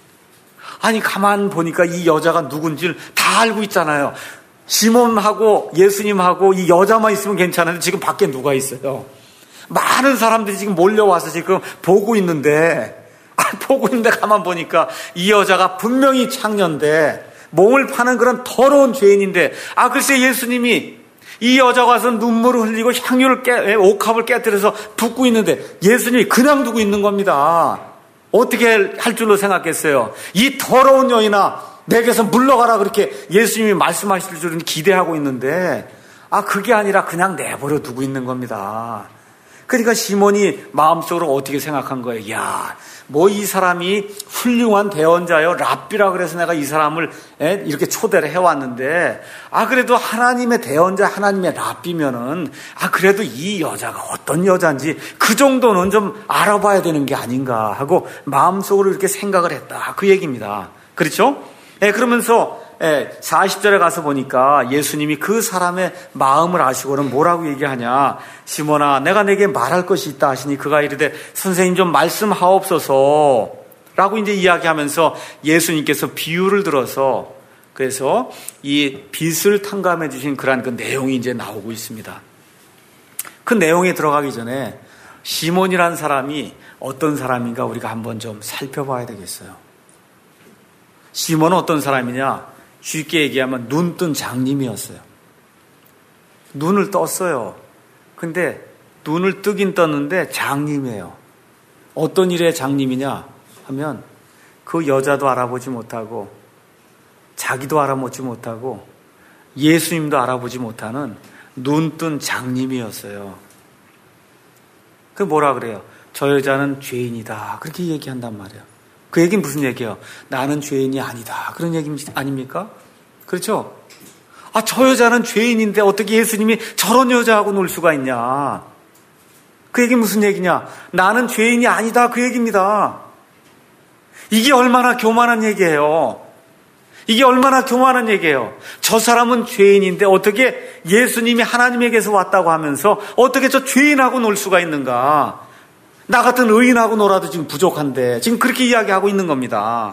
아니 가만 보니까 이 여자가 누군지를 다 알고 있잖아요. 시몬하고 예수님하고 이 여자만 있으면 괜찮은데 지금 밖에 누가 있어요? 많은 사람들이 지금 몰려와서 지금 보고 있는데 가만 보니까 이 여자가 분명히 창녀인데 몸을 파는 그런 더러운 죄인인데 글쎄 예수님이 이 여자가 와서 눈물을 흘리고 향유를 옥합을 깨뜨려서 붓고 있는데 예수님이 그냥 두고 있는 겁니다. 어떻게 할 줄로 생각했어요? 이 더러운 여인아 내게서 물러가라 그렇게 예수님이 말씀하실 줄은 기대하고 있는데 그게 아니라 그냥 내버려 두고 있는 겁니다. 그러니까 시몬이 마음속으로 어떻게 생각한 거예요? 야, 뭐 이 사람이 훌륭한 대언자요 랍비라 그래서 내가 이 사람을 이렇게 초대를 해왔는데 그래도 하나님의 대언자 하나님의 랍비면은 그래도 이 여자가 어떤 여자인지 그 정도는 좀 알아봐야 되는 게 아닌가 하고 마음속으로 이렇게 생각을 했다 그 얘기입니다. 그렇죠? 그러면서 40절에 가서 보니까 예수님이 그 사람의 마음을 아시고는 뭐라고 얘기하냐. 시몬아 내가 내게 말할 것이 있다 하시니 그가 이르되 선생님 좀 말씀하옵소서 라고 이제 이야기하면서 예수님께서 비유를 들어서 그래서 이 빚을 탕감해 주신 그러한 그 내용이 이제 나오고 있습니다. 그 내용에 들어가기 전에 시몬이라는 사람이 어떤 사람인가 우리가 한번 좀 살펴봐야 되겠어요. 시몬은 어떤 사람이냐? 쉽게 얘기하면 눈 뜬 장님이었어요. 눈을 떴어요. 근데 눈을 뜨긴 떴는데 장님이에요. 어떤 일의 장님이냐 하면 그 여자도 알아보지 못하고 자기도 알아보지 못하고 예수님도 알아보지 못하는 눈 뜬 장님이었어요. 그 뭐라 그래요? 저 여자는 죄인이다. 그렇게 얘기한단 말이에요. 그 얘기는 무슨 얘기예요? 나는 죄인이 아니다. 그런 얘기 아닙니까? 그렇죠? 저 여자는 죄인인데 어떻게 예수님이 저런 여자하고 놀 수가 있냐? 그 얘기 무슨 얘기냐? 나는 죄인이 아니다. 그 얘기입니다. 이게 얼마나 교만한 얘기예요. 이게 얼마나 교만한 얘기예요. 저 사람은 죄인인데 어떻게 예수님이 하나님에게서 왔다고 하면서 어떻게 저 죄인하고 놀 수가 있는가? 나 같은 의인하고 놀아도 지금 부족한데 지금 그렇게 이야기하고 있는 겁니다.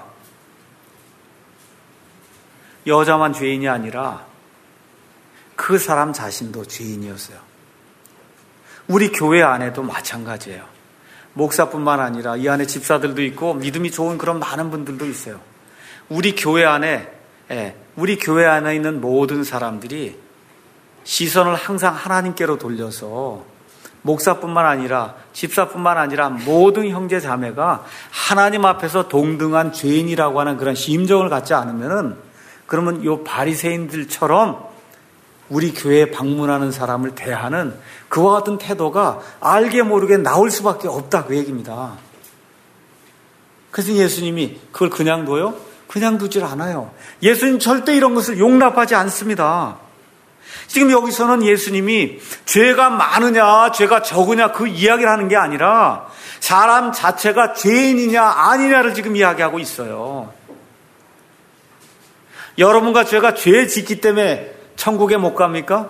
여자만 죄인이 아니라 그 사람 자신도 죄인이었어요. 우리 교회 안에도 마찬가지예요. 목사뿐만 아니라 이 안에 집사들도 있고 믿음이 좋은 그런 많은 분들도 있어요. 우리 교회 안에 있는 모든 사람들이 시선을 항상 하나님께로 돌려서 목사뿐만 아니라 집사뿐만 아니라 모든 형제 자매가 하나님 앞에서 동등한 죄인이라고 하는 그런 심정을 갖지 않으면은 그러면 이 바리새인들처럼 우리 교회에 방문하는 사람을 대하는 그와 같은 태도가 알게 모르게 나올 수밖에 없다 그 얘기입니다. 그래서 예수님이 그걸 그냥 둬요? 그냥 두질 않아요. 예수님 절대 이런 것을 용납하지 않습니다. 지금 여기서는 예수님이 죄가 많으냐 죄가 적으냐 그 이야기를 하는 게 아니라 사람 자체가 죄인이냐 아니냐를 지금 이야기하고 있어요. 여러분과 제가 죄 짓기 때문에 천국에 못 갑니까?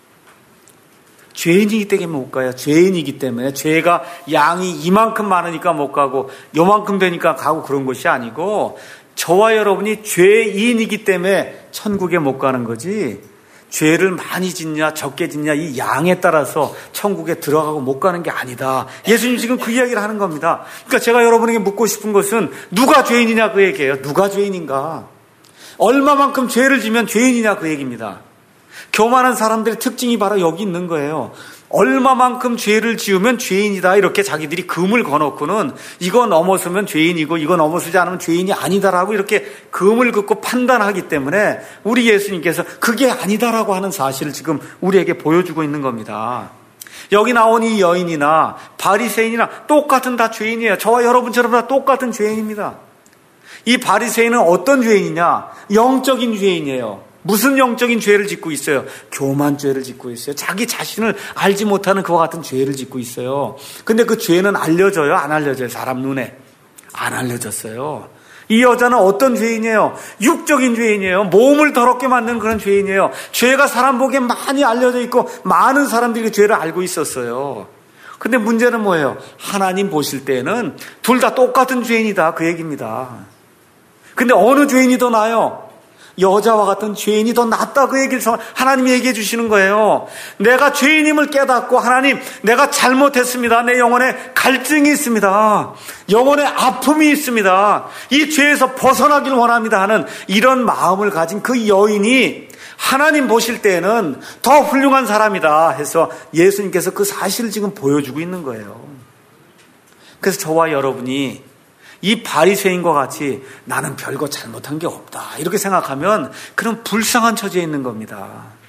죄인이기 때문에 못 가요. 죄인이기 때문에. 죄가 양이 이만큼 많으니까 못 가고 요만큼 되니까 가고 그런 것이 아니고 저와 여러분이 죄인이기 때문에 천국에 못 가는 거지, 죄를 많이 짓냐 적게 짓냐 이 양에 따라서 천국에 들어가고 못 가는 게 아니다. 예수님 지금 그 이야기를 하는 겁니다. 그러니까 제가 여러분에게 묻고 싶은 것은 누가 죄인이냐 그 얘기예요. 누가 죄인인가? 얼마만큼 죄를 지면 죄인이냐 그 얘기입니다. 교만한 사람들의 특징이 바로 여기 있는 거예요. 얼마만큼 죄를 지으면 죄인이다 이렇게 자기들이 금을 거놓고는 이거 넘어서면 죄인이고 이거 넘어서지 않으면 죄인이 아니다라고 이렇게 금을 긋고 판단하기 때문에 우리 예수님께서 그게 아니다라고 하는 사실을 지금 우리에게 보여주고 있는 겁니다. 여기 나온 이 여인이나 바리새인이나 똑같은 다 죄인이에요. 저와 여러분처럼 다 똑같은 죄인입니다. 이 바리새인은 어떤 죄인이냐? 영적인 죄인이에요. 무슨 영적인 죄를 짓고 있어요? 교만죄를 짓고 있어요. 자기 자신을 알지 못하는 그와 같은 죄를 짓고 있어요. 근데 그 죄는 알려져요? 안 알려져요? 사람 눈에 안 알려졌어요. 이 여자는 어떤 죄인이에요? 육적인 죄인이에요. 몸을 더럽게 만드는 그런 죄인이에요. 죄가 사람 보기에 많이 알려져 있고 많은 사람들이 그 죄를 알고 있었어요. 근데 문제는 뭐예요? 하나님 보실 때는 둘 다 똑같은 죄인이다 그 얘기입니다. 근데 어느 죄인이 더 나아요? 여자와 같은 죄인이 더 낫다 그 얘기를 하나님이 얘기해 주시는 거예요. 내가 죄인임을 깨닫고 하나님 내가 잘못했습니다. 내 영혼에 갈증이 있습니다. 영혼에 아픔이 있습니다. 이 죄에서 벗어나길 원합니다 하는 이런 마음을 가진 그 여인이 하나님 보실 때에는 더 훌륭한 사람이다 해서 예수님께서 그 사실을 지금 보여주고 있는 거예요. 그래서 저와 여러분이 이 바리새인과 같이 나는 별거 잘못한 게 없다 이렇게 생각하면 그런 불쌍한 처지에 있는 겁니다.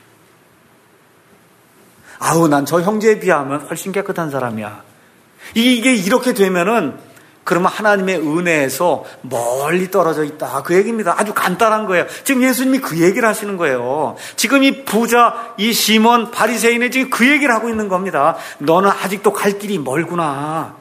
아우 난 저 형제에 비하면 훨씬 깨끗한 사람이야. 이게 이렇게 되면은 그러면 하나님의 은혜에서 멀리 떨어져 있다 그 얘기입니다. 아주 간단한 거예요. 지금 예수님이 그 얘기를 하시는 거예요. 지금 이 부자 이 시몬 바리새인이 지금 그 얘기를 하고 있는 겁니다. 너는 아직도 갈 길이 멀구나.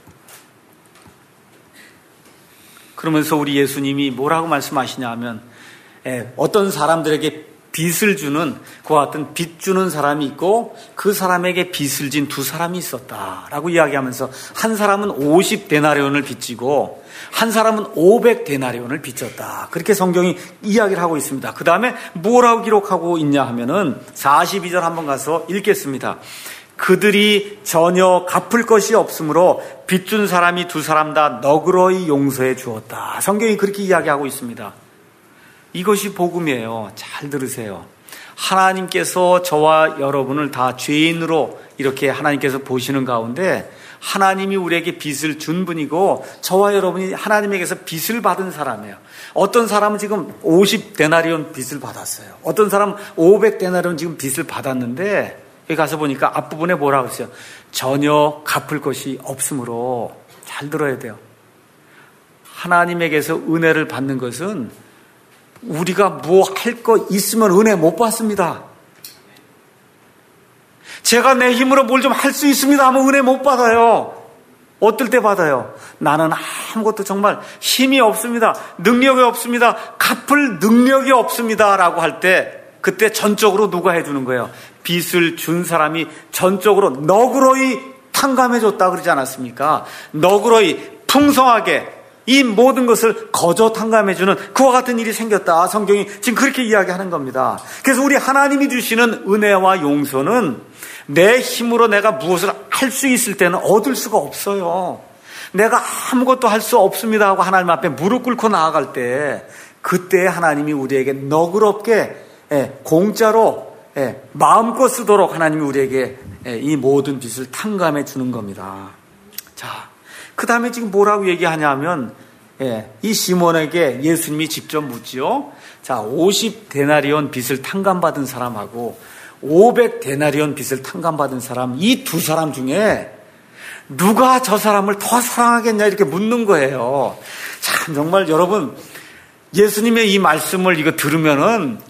그러면서 우리 예수님이 뭐라고 말씀하시냐 하면 어떤 사람들에게 빚을 주는 그와 같은 빚 주는 사람이 있고 그 사람에게 빚을 진 두 사람이 있었다라고 이야기하면서 한 사람은 50데나리온을 빚지고 한 사람은 500데나리온을 빚졌다. 그렇게 성경이 이야기를 하고 있습니다. 그 다음에 뭐라고 기록하고 있냐 하면은 42절 한번 가서 읽겠습니다. 그들이 전혀 갚을 것이 없으므로 빚준 사람이 두 사람 다 너그러이 용서해 주었다. 성경이 그렇게 이야기하고 있습니다. 이것이 복음이에요. 잘 들으세요. 하나님께서 저와 여러분을 다 죄인으로 이렇게 하나님께서 보시는 가운데 하나님이 우리에게 빚을 준 분이고 저와 여러분이 하나님에게서 빚을 받은 사람이에요. 어떤 사람은 지금 50데나리온 빚을 받았어요. 어떤 사람은 500데나리온 지금 빚을 받았는데 여기 가서 보니까 앞부분에 뭐라고 했어요? 전혀 갚을 것이 없으므로. 잘 들어야 돼요. 하나님에게서 은혜를 받는 것은 우리가 뭐 할 거 있으면 은혜 못 받습니다. 제가 내 힘으로 뭘 좀 할 수 있습니다 하면 은혜 못 받아요. 어떨 때 받아요? 나는 아무것도 정말 힘이 없습니다. 능력이 없습니다. 갚을 능력이 없습니다 라고 할 때 그때 전적으로 누가 해주는 거예요? 빚을 준 사람이 전적으로 너그러이 탕감해줬다 그러지 않았습니까? 너그러이 풍성하게 이 모든 것을 거저 탕감해주는 그와 같은 일이 생겼다. 성경이 지금 그렇게 이야기하는 겁니다. 그래서 우리 하나님이 주시는 은혜와 용서는 내 힘으로 내가 무엇을 할 수 있을 때는 얻을 수가 없어요. 내가 아무것도 할 수 없습니다 하고 하나님 앞에 무릎 꿇고 나아갈 때 그때 하나님이 우리에게 너그럽게 공짜로 마음껏 쓰도록 하나님이 우리에게 이 모든 빚을 탕감해 주는 겁니다. 자, 그 다음에 지금 뭐라고 얘기하냐면 이 시몬에게 예수님이 직접 묻지요. 자, 50데나리온 빚을 탕감받은 사람하고 500데나리온 빚을 탕감받은 사람, 이 두 사람 중에 누가 저 사람을 더 사랑하겠냐 이렇게 묻는 거예요. 참 정말 여러분 예수님의 이 말씀을 이거 들으면은 야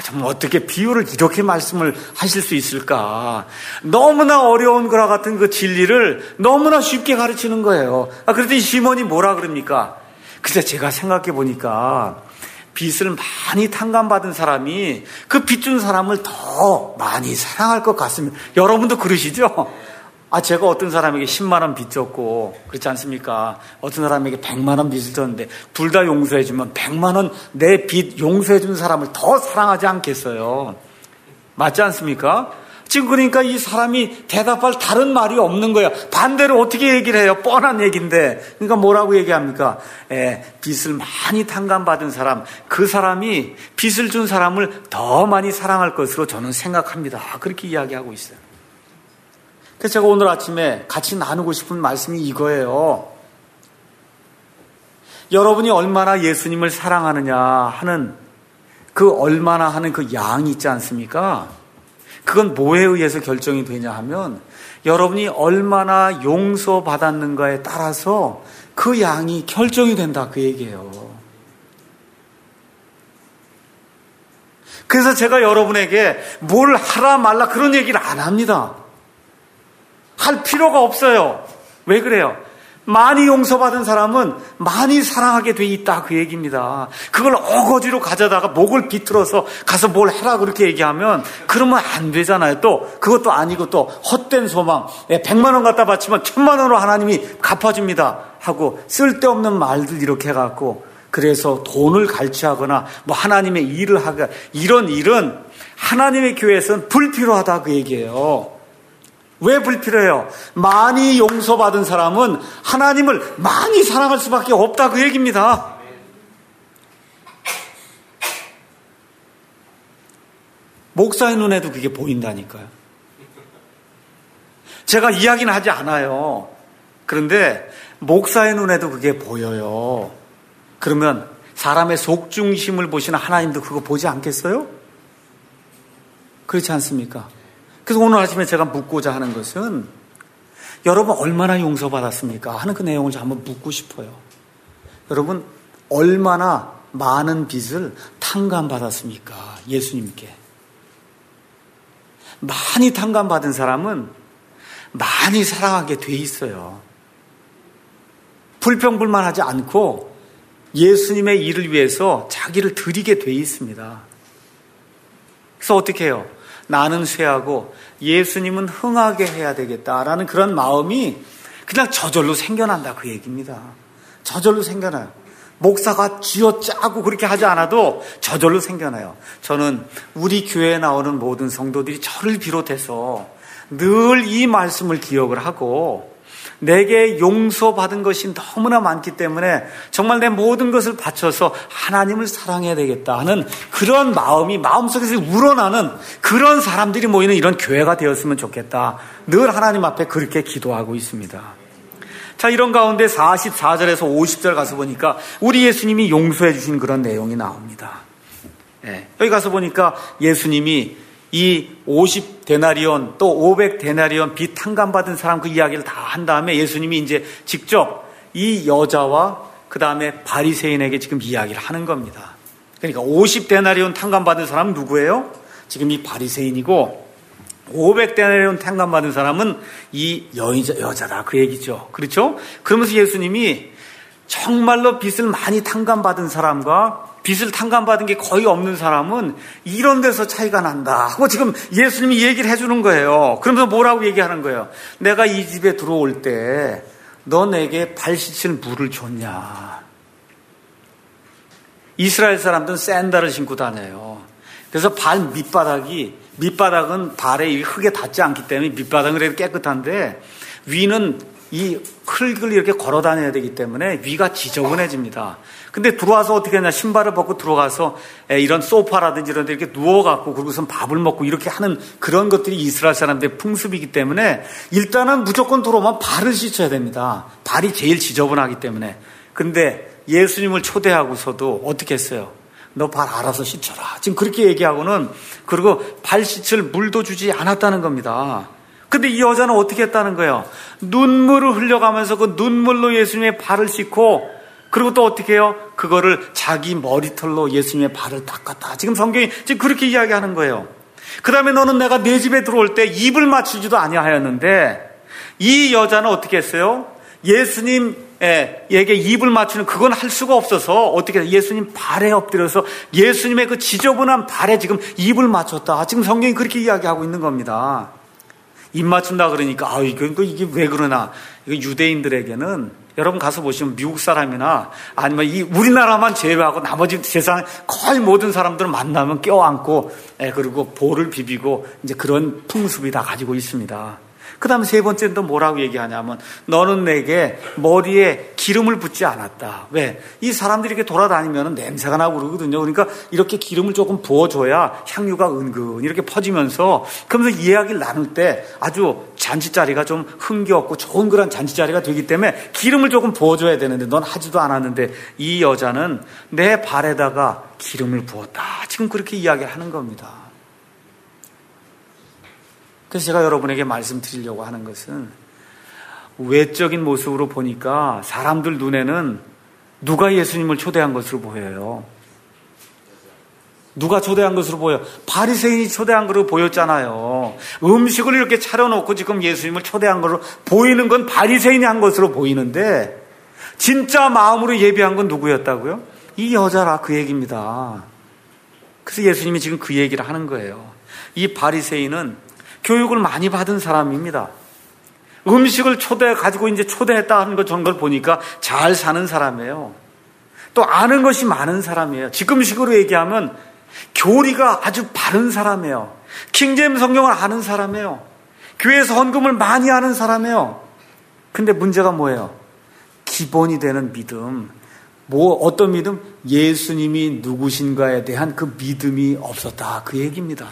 정말 어떻게 비유를 이렇게 말씀을 하실 수 있을까? 너무나 어려운 거라 같은 그 진리를 너무나 쉽게 가르치는 거예요. 그랬더니 시몬이 뭐라 그럽니까? 근데 제가 생각해 보니까 빚을 많이 탕감받은 사람이 그 빚 준 사람을 더 많이 사랑할 것 같습니다. 여러분도 그러시죠? 제가 어떤 사람에게 10만 원 빚 졌고 그렇지 않습니까? 어떤 사람에게 100만 원 빚을 졌는데 둘 다 용서해 주면 100만 원 내 빚 용서해 준 사람을 더 사랑하지 않겠어요? 맞지 않습니까? 지금 그러니까 이 사람이 대답할 다른 말이 없는 거예요. 반대로 어떻게 얘기를 해요? 뻔한 얘기인데. 그러니까 뭐라고 얘기합니까? 빚을 많이 탕감받은 사람, 그 사람이 빚을 준 사람을 더 많이 사랑할 것으로 저는 생각합니다. 그렇게 이야기하고 있어요. 그래서 제가 오늘 아침에 같이 나누고 싶은 말씀이 이거예요. 여러분이 얼마나 예수님을 사랑하느냐 하는 그 얼마나 하는 그 양이 있지 않습니까? 그건 뭐에 의해서 결정이 되냐 하면 여러분이 얼마나 용서받았는가에 따라서 그 양이 결정이 된다 그 얘기예요. 그래서 제가 여러분에게 뭘 하라 말라 그런 얘기를 안 합니다. 할 필요가 없어요. 왜 그래요? 많이 용서받은 사람은 많이 사랑하게 돼 있다 그 얘기입니다. 그걸 어거지로 가져다가 목을 비틀어서 가서 뭘 해라 그렇게 얘기하면 그러면 안 되잖아요. 또 그것도 아니고 또 헛된 소망 100만 원 갖다 바치면 1000만 원으로 하나님이 갚아줍니다 하고 쓸데없는 말들 이렇게 해갖고 그래서 돈을 갈취하거나 뭐 하나님의 일을 하거나 이런 일은 하나님의 교회에서는 불필요하다 그 얘기예요. 왜 불필요해요? 많이 용서받은 사람은 하나님을 많이 사랑할 수밖에 없다 그 얘기입니다. 목사의 눈에도 그게 보인다니까요. 제가 이야기는 하지 않아요. 그런데 목사의 눈에도 그게 보여요. 그러면 사람의 속중심을 보시는 하나님도 그거 보지 않겠어요? 그렇지 않습니까? 그래서 오늘 아침에 제가 묻고자 하는 것은 여러분 얼마나 용서받았습니까? 하는 그 내용을 한번 묻고 싶어요. 여러분 얼마나 많은 빚을 탕감받았습니까? 예수님께. 많이 탕감받은 사람은 많이 사랑하게 돼 있어요. 불평불만하지 않고 예수님의 일을 위해서 자기를 드리게 돼 있습니다. 그래서 어떻게 해요? 나는 쇠하고 예수님은 흥하게 해야 되겠다라는 그런 마음이 그냥 저절로 생겨난다 그 얘기입니다. 저절로 생겨나요. 목사가 쥐어짜고 그렇게 하지 않아도 저절로 생겨나요. 저는 우리 교회에 나오는 모든 성도들이 저를 비롯해서 늘 이 말씀을 기억을 하고 내게 용서받은 것이 너무나 많기 때문에 정말 내 모든 것을 바쳐서 하나님을 사랑해야 되겠다 하는 그런 마음이 마음속에서 우러나는 그런 사람들이 모이는 이런 교회가 되었으면 좋겠다. 늘 하나님 앞에 그렇게 기도하고 있습니다. 자, 이런 가운데 44절에서 50절 가서 보니까 우리 예수님이 용서해 주신 그런 내용이 나옵니다. 여기 가서 보니까 예수님이 이 50데나리온 또 500데나리온 빚 탕감받은 사람 그 이야기를 다 한 다음에 예수님이 이제 직접 이 여자와 그 다음에 바리새인에게 지금 이야기를 하는 겁니다. 그러니까 50데나리온 탕감받은 사람은 누구예요? 지금 이 바리새인이고 500데나리온 탕감받은 사람은 이 여자다 그 얘기죠. 그렇죠? 그러면서 예수님이 정말로 빚을 많이 탕감받은 사람과 빚을 탕감받은 게 거의 없는 사람은 이런 데서 차이가 난다 하고 지금 예수님이 얘기를 해주는 거예요. 그러면서 뭐라고 얘기하는 거예요? 내가 이 집에 들어올 때 너 내게 발 씻을 물을 줬냐? 이스라엘 사람들은 샌들을 신고 다녀요. 그래서 발 밑바닥은 발에 흙에 닿지 않기 때문에 밑바닥은 그래도 깨끗한데 위는 이 흙을 이렇게 걸어 다녀야 되기 때문에 위가 지저분해집니다. 근데 들어와서 어떻게 하냐, 신발을 벗고 들어가서 이런 소파라든지 이런 데 이렇게 누워갖고 그러고선 밥을 먹고 이렇게 하는 그런 것들이 이스라엘 사람들의 풍습이기 때문에 일단은 무조건 들어오면 발을 씻어야 됩니다. 발이 제일 지저분하기 때문에. 근데 예수님을 초대하고서도 어떻게 했어요? 너 발 알아서 씻어라. 지금 그렇게 얘기하고는 그리고 발 씻을 물도 주지 않았다는 겁니다. 근데 이 여자는 어떻게 했다는 거예요? 눈물을 흘려가면서 그 눈물로 예수님의 발을 씻고 그리고 또 어떻게 해요? 그거를 자기 머리털로 예수님의 발을 닦았다. 지금 성경이 지금 그렇게 이야기하는 거예요. 그 다음에 너는 내가 내 집에 들어올 때 입을 맞추지도 아니하였는데, 이 여자는 어떻게 했어요? 예수님에게 입을 맞추는 그건 할 수가 없어서 어떻게 해요? 예수님 발에 엎드려서 예수님의 그 지저분한 발에 지금 입을 맞췄다. 지금 성경이 그렇게 이야기하고 있는 겁니다. 입 맞춘다 그러니까 이게 왜 그러나? 이거 유대인들에게는 여러분 가서 보시면 미국 사람이나 아니면 이 우리나라만 제외하고 나머지 세상 거의 모든 사람들은 만나면 껴안고 그리고 볼을 비비고 이제 그런 풍습이 다 가지고 있습니다. 그 다음에 세 번째는 또 뭐라고 얘기하냐면 너는 내게 머리에 기름을 붓지 않았다. 왜? 이 사람들이 이렇게 돌아다니면 냄새가 나고 그러거든요. 그러니까 이렇게 기름을 조금 부어줘야 향유가 은근 이렇게 퍼지면서 그러면서 이야기를 나눌 때 아주 잔치자리가 좀 흥겹고 좋은 그런 잔치자리가 되기 때문에 기름을 조금 부어줘야 되는데 넌 하지도 않았는데 이 여자는 내 발에다가 기름을 부었다. 지금 그렇게 이야기하는 겁니다. 그래서 제가 여러분에게 말씀드리려고 하는 것은 외적인 모습으로 보니까 사람들 눈에는 누가 예수님을 초대한 것으로 보여요. 누가 초대한 것으로 보여? 바리새인이 초대한 것으로 보였잖아요. 음식을 이렇게 차려놓고 지금 예수님을 초대한 것으로 보이는 건 바리새인이 한 것으로 보이는데 진짜 마음으로 예비한 건 누구였다고요? 이 여자라 그 얘기입니다. 그래서 예수님이 지금 그 얘기를 하는 거예요. 이 바리새인은 교육을 많이 받은 사람입니다. 음식을 가지고 이제 초대했다 하는 것 정도를 보니까 잘 사는 사람이에요. 또 아는 것이 많은 사람이에요. 지금식으로 얘기하면 교리가 아주 바른 사람이에요. 킹제임스 성경을 아는 사람이에요. 교회에서 헌금을 많이 하는 사람이에요. 근데 문제가 뭐예요? 기본이 되는 믿음. 어떤 믿음? 예수님이 누구신가에 대한 그 믿음이 없었다. 그 얘기입니다.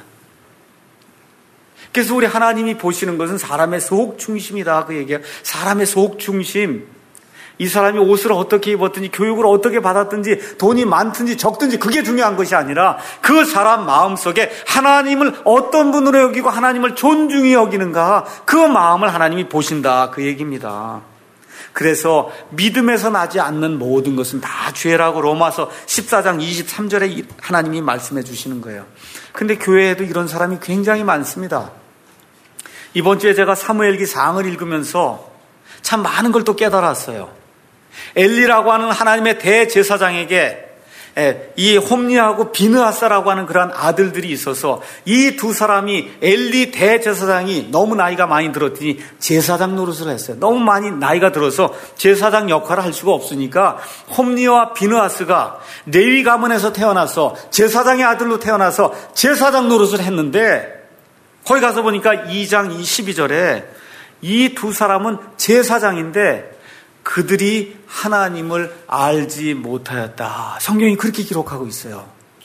그래서 우리 하나님이 보시는 것은 사람의 속 중심이다. 그 얘기예요. 사람의 속 중심. 이 사람이 옷을 어떻게 입었든지 교육을 어떻게 받았든지 돈이 많든지 적든지 그게 중요한 것이 아니라 그 사람 마음속에 하나님을 어떤 분으로 여기고 하나님을 존중히 여기는가 그 마음을 하나님이 보신다. 그 얘기입니다. 그래서 믿음에서 나지 않는 모든 것은 다 죄라고 로마서 14장 23절에 하나님이 말씀해 주시는 거예요. 근데 교회에도 이런 사람이 굉장히 많습니다. 이번 주에 제가 사무엘기 4장을 읽으면서 참 많은 걸 또 깨달았어요. 엘리라고 하는 하나님의 대제사장에게 이 홈리하고 비느하사라고 하는 그런 아들들이 있어서 이 두 사람이 엘리 대제사장이 너무 나이가 많이 들었더니 제사장 노릇을 했어요. 너무 많이 나이가 들어서 제사장 역할을 할 수가 없으니까 홈리와 비느하스가 레위 가문에서 태어나서 제사장의 아들로 태어나서 제사장 노릇을 했는데 거기 가서 보니까 2장 12절에 이 두 사람은 제사장인데 그들이 하나님을 알지 못하였다. 성경이 그렇게 기록하고 있어요.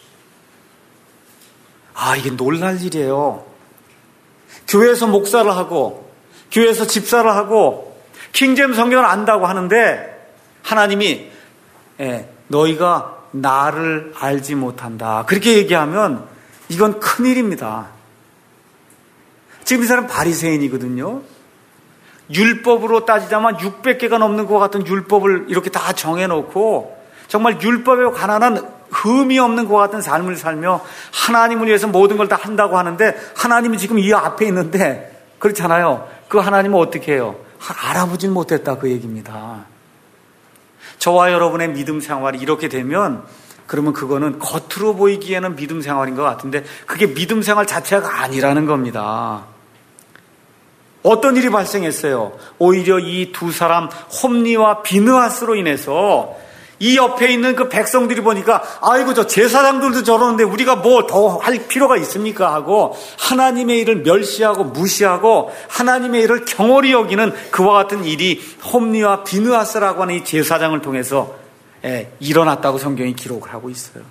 이게 놀랄 일이에요. 교회에서 목사를 하고 교회에서 집사를 하고 킹제임스 성경을 안다고 하는데 하나님이 너희가 나를 알지 못한다. 그렇게 얘기하면 이건 큰일입니다. 지금 이 사람 바리새인이거든요. 율법으로 따지자면 600개가 넘는 것 같은 율법을 이렇게 다 정해놓고 정말 율법에 관한 흠이 없는 것 같은 삶을 살며 하나님을 위해서 모든 걸 다 한다고 하는데 하나님이 지금 이 앞에 있는데 그렇잖아요. 그 하나님은 어떻게 해요? 알아보질 못했다 그 얘기입니다. 저와 여러분의 믿음 생활이 이렇게 되면 그러면 그거는 겉으로 보이기에는 믿음 생활인 것 같은데 그게 믿음 생활 자체가 아니라는 겁니다. 어떤 일이 발생했어요? 오히려 이 두 사람 홈리와 비느하스로 인해서 이 옆에 있는 그 백성들이 보니까 아이고 저 제사장들도 저러는데 우리가 뭐 더 할 필요가 있습니까? 하고 하나님의 일을 멸시하고 무시하고 하나님의 일을 경홀히 여기는 그와 같은 일이 홈리와 비느하스라고 하는 이 제사장을 통해서 일어났다고 성경이 기록을 하고 있어요.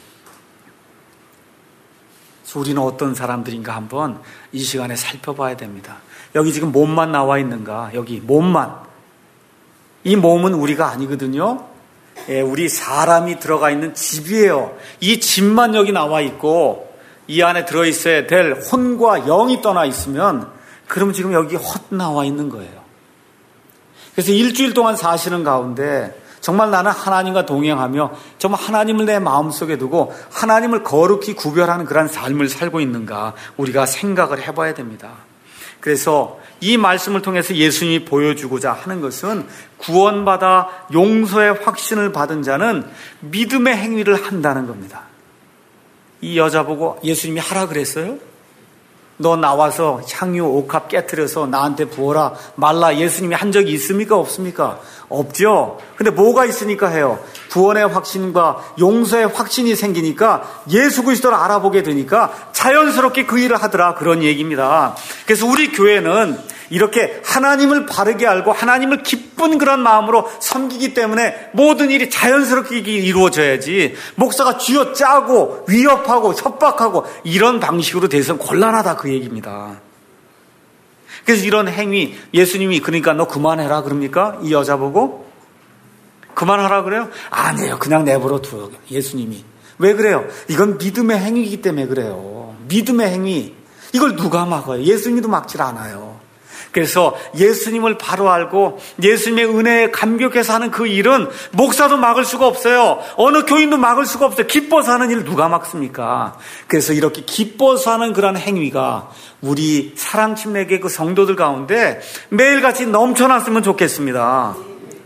그래서 우리는 어떤 사람들인가 한번 이 시간에 살펴봐야 됩니다. 여기 지금 몸만 나와 있는가? 여기 몸만. 이 몸은 우리가 아니거든요. 우리 사람이 들어가 있는 집이에요. 이 집만 여기 나와 있고 이 안에 들어있어야 될 혼과 영이 떠나 있으면 그러면 지금 여기 헛 나와 있는 거예요. 그래서 일주일 동안 사시는 가운데 정말 나는 하나님과 동행하며 정말 하나님을 내 마음속에 두고 하나님을 거룩히 구별하는 그런 삶을 살고 있는가 우리가 생각을 해봐야 됩니다. 그래서 이 말씀을 통해서 예수님이 보여주고자 하는 것은 구원받아 용서의 확신을 받은 자는 믿음의 행위를 한다는 겁니다. 이 여자 보고 예수님이 하라 그랬어요? 너 나와서 향유 옥합 깨트려서 나한테 부어라 말라 예수님이 한 적이 있습니까? 없습니까? 없죠. 근데 뭐가 있으니까 해요? 구원의 확신과 용서의 확신이 생기니까 예수 그리스도를 알아보게 되니까 자연스럽게 그 일을 하더라 그런 얘기입니다. 그래서 우리 교회는 이렇게 하나님을 바르게 알고 하나님을 기쁜 그런 마음으로 섬기기 때문에 모든 일이 자연스럽게 이루어져야지 목사가 쥐어짜고 위협하고 협박하고 이런 방식으로 돼서는 곤란하다 그 얘기입니다. 그래서 이런 행위 예수님이 그러니까 너 그만해라 그럽니까? 이 여자 보고 그만하라 그래요? 아니에요. 그냥 내버려 두어요. 예수님이. 왜 그래요? 이건 믿음의 행위이기 때문에 그래요. 믿음의 행위. 이걸 누가 막아요? 예수님도 막질 않아요. 그래서 예수님을 바로 알고 예수님의 은혜에 감격해서 하는 그 일은 목사도 막을 수가 없어요. 어느 교인도 막을 수가 없어요. 기뻐서 하는 일을 누가 막습니까? 그래서 이렇게 기뻐서 하는 그런 행위가 우리 사랑침례교회 그 성도들 가운데 매일같이 넘쳐났으면 좋겠습니다.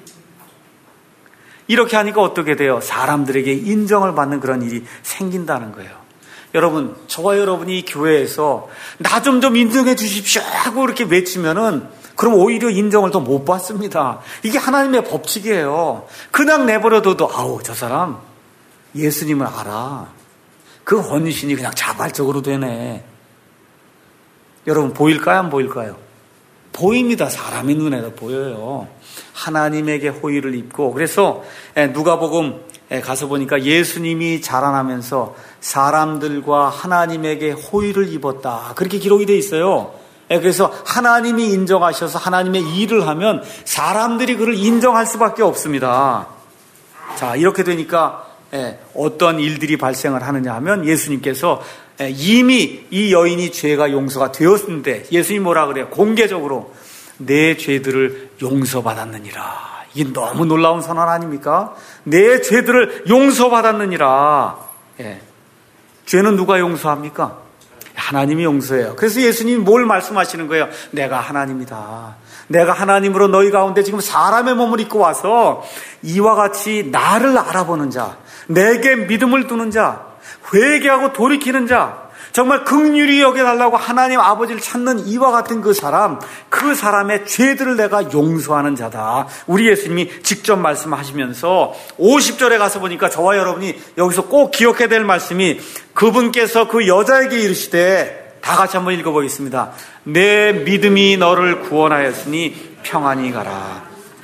이렇게 하니까 어떻게 돼요? 사람들에게 인정을 받는 그런 일이 생긴다는 거예요. 여러분, 저와 여러분이 이 교회에서 나 좀 인정해 주십시오 하고 이렇게 외치면은 그럼 오히려 인정을 더 못 받습니다. 이게 하나님의 법칙이에요. 그냥 내버려둬도 아우 저 사람 예수님을 알아. 그 헌신이 그냥 자발적으로 되네. 여러분 보일까요? 안 보일까요? 보입니다. 사람의 눈에도 보여요. 하나님에게 호의를 입고 그래서 누가복음 가서 보니까 예수님이 자라나면서 사람들과 하나님에게 호의를 입었다. 그렇게 기록이 돼 있어요. 그래서 하나님이 인정하셔서 하나님의 일을 하면 사람들이 그를 인정할 수밖에 없습니다. 자, 이렇게 되니까 어떤 일들이 발생을 하느냐 하면 예수님께서 이미 이 여인이 죄가 용서가 되었는데 예수님이 뭐라 그래요? 공개적으로 내 죄들을 용서받았느니라. 이게 너무 놀라운 선언 아닙니까? 내 죄들을 용서받았느니라. 죄는 누가 용서합니까? 하나님이 용서해요. 그래서 예수님이 뭘 말씀하시는 거예요? 내가 하나님이다. 내가 하나님으로 너희 가운데 지금 사람의 몸을 입고 와서 이와 같이 나를 알아보는 자, 내게 믿음을 두는 자, 회개하고 돌이키는 자, 정말 긍휼히 여겨달라고 하나님 아버지를 찾는 이와 같은 그 사람의 죄들을 내가 용서하는 자다. 우리 예수님이 직접 말씀하시면서 50절에 가서 보니까 저와 여러분이 여기서 꼭 기억해야 될 말씀이 그분께서 그 여자에게 이르시되 다 같이 한번 읽어보겠습니다. 내 믿음이 너를 구원하였으니 평안히 가라.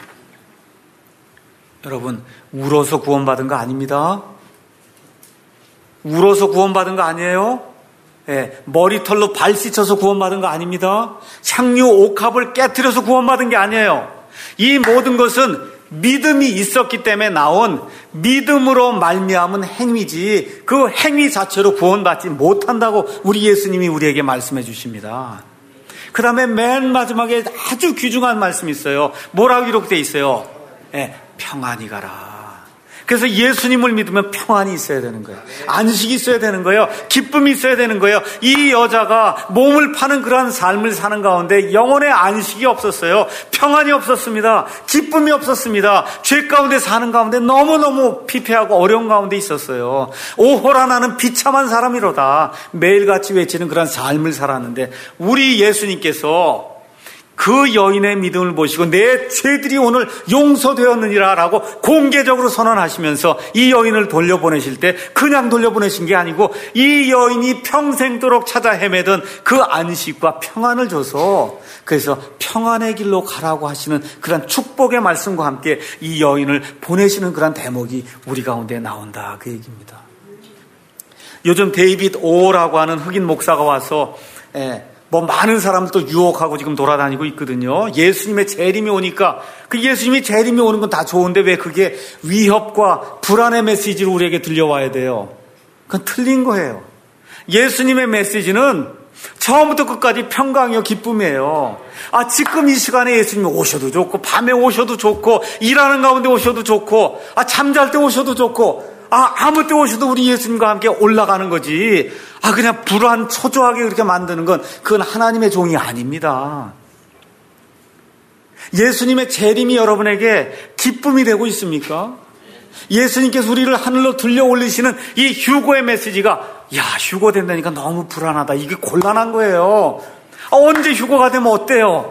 여러분 울어서 구원받은 거 아닙니다. 울어서 구원받은 거 아니에요. 머리털로 발 씻어서 구원받은 거 아닙니다. 향유 옥합을 깨트려서 구원받은 게 아니에요. 이 모든 것은 믿음이 있었기 때문에 나온 믿음으로 말미암은 행위지 그 행위 자체로 구원받지 못한다고 우리 예수님이 우리에게 말씀해 주십니다. 그 다음에 맨 마지막에 아주 귀중한 말씀이 있어요. 뭐라고 기록되어 있어요? 평안히 가라. 그래서 예수님을 믿으면 평안이 있어야 되는 거예요. 안식이 있어야 되는 거예요. 기쁨이 있어야 되는 거예요. 이 여자가 몸을 파는 그러한 삶을 사는 가운데 영혼의 안식이 없었어요. 평안이 없었습니다. 기쁨이 없었습니다. 죄 가운데 사는 가운데 너무너무 피폐하고 어려운 가운데 있었어요. 오호라 나는 비참한 사람이로다. 매일같이 외치는 그런 삶을 살았는데 우리 예수님께서 그 여인의 믿음을 보시고 내 죄들이 오늘 용서되었느니라 라고 공개적으로 선언하시면서 이 여인을 돌려보내실 때 그냥 돌려보내신 게 아니고 이 여인이 평생도록 찾아 헤매던 그 안식과 평안을 줘서 그래서 평안의 길로 가라고 하시는 그런 축복의 말씀과 함께 이 여인을 보내시는 그런 대목이 우리 가운데 나온다 그 얘기입니다. 요즘 데이빗 오라고 하는 흑인 목사가 와서 많은 사람들 또 유혹하고 지금 돌아다니고 있거든요. 예수님의 재림이 오니까 그 예수님이 재림이 오는 건 다 좋은데 왜 그게 위협과 불안의 메시지로 우리에게 들려와야 돼요? 그건 틀린 거예요. 예수님의 메시지는 처음부터 끝까지 평강이요 기쁨이에요. 지금 이 시간에 예수님이 오셔도 좋고, 밤에 오셔도 좋고, 일하는 가운데 오셔도 좋고, 잠잘 때 오셔도 좋고, 아무 때 오셔도 우리 예수님과 함께 올라가는 거지. 그냥 불안 초조하게 그렇게 만드는 건 그건 하나님의 종이 아닙니다. 예수님의 재림이 여러분에게 기쁨이 되고 있습니까? 예수님께서 우리를 하늘로 들려 올리시는 이 휴거의 메시지가, 휴거 된다니까 너무 불안하다, 이게 곤란한 거예요. 언제 휴거가 되면 어때요?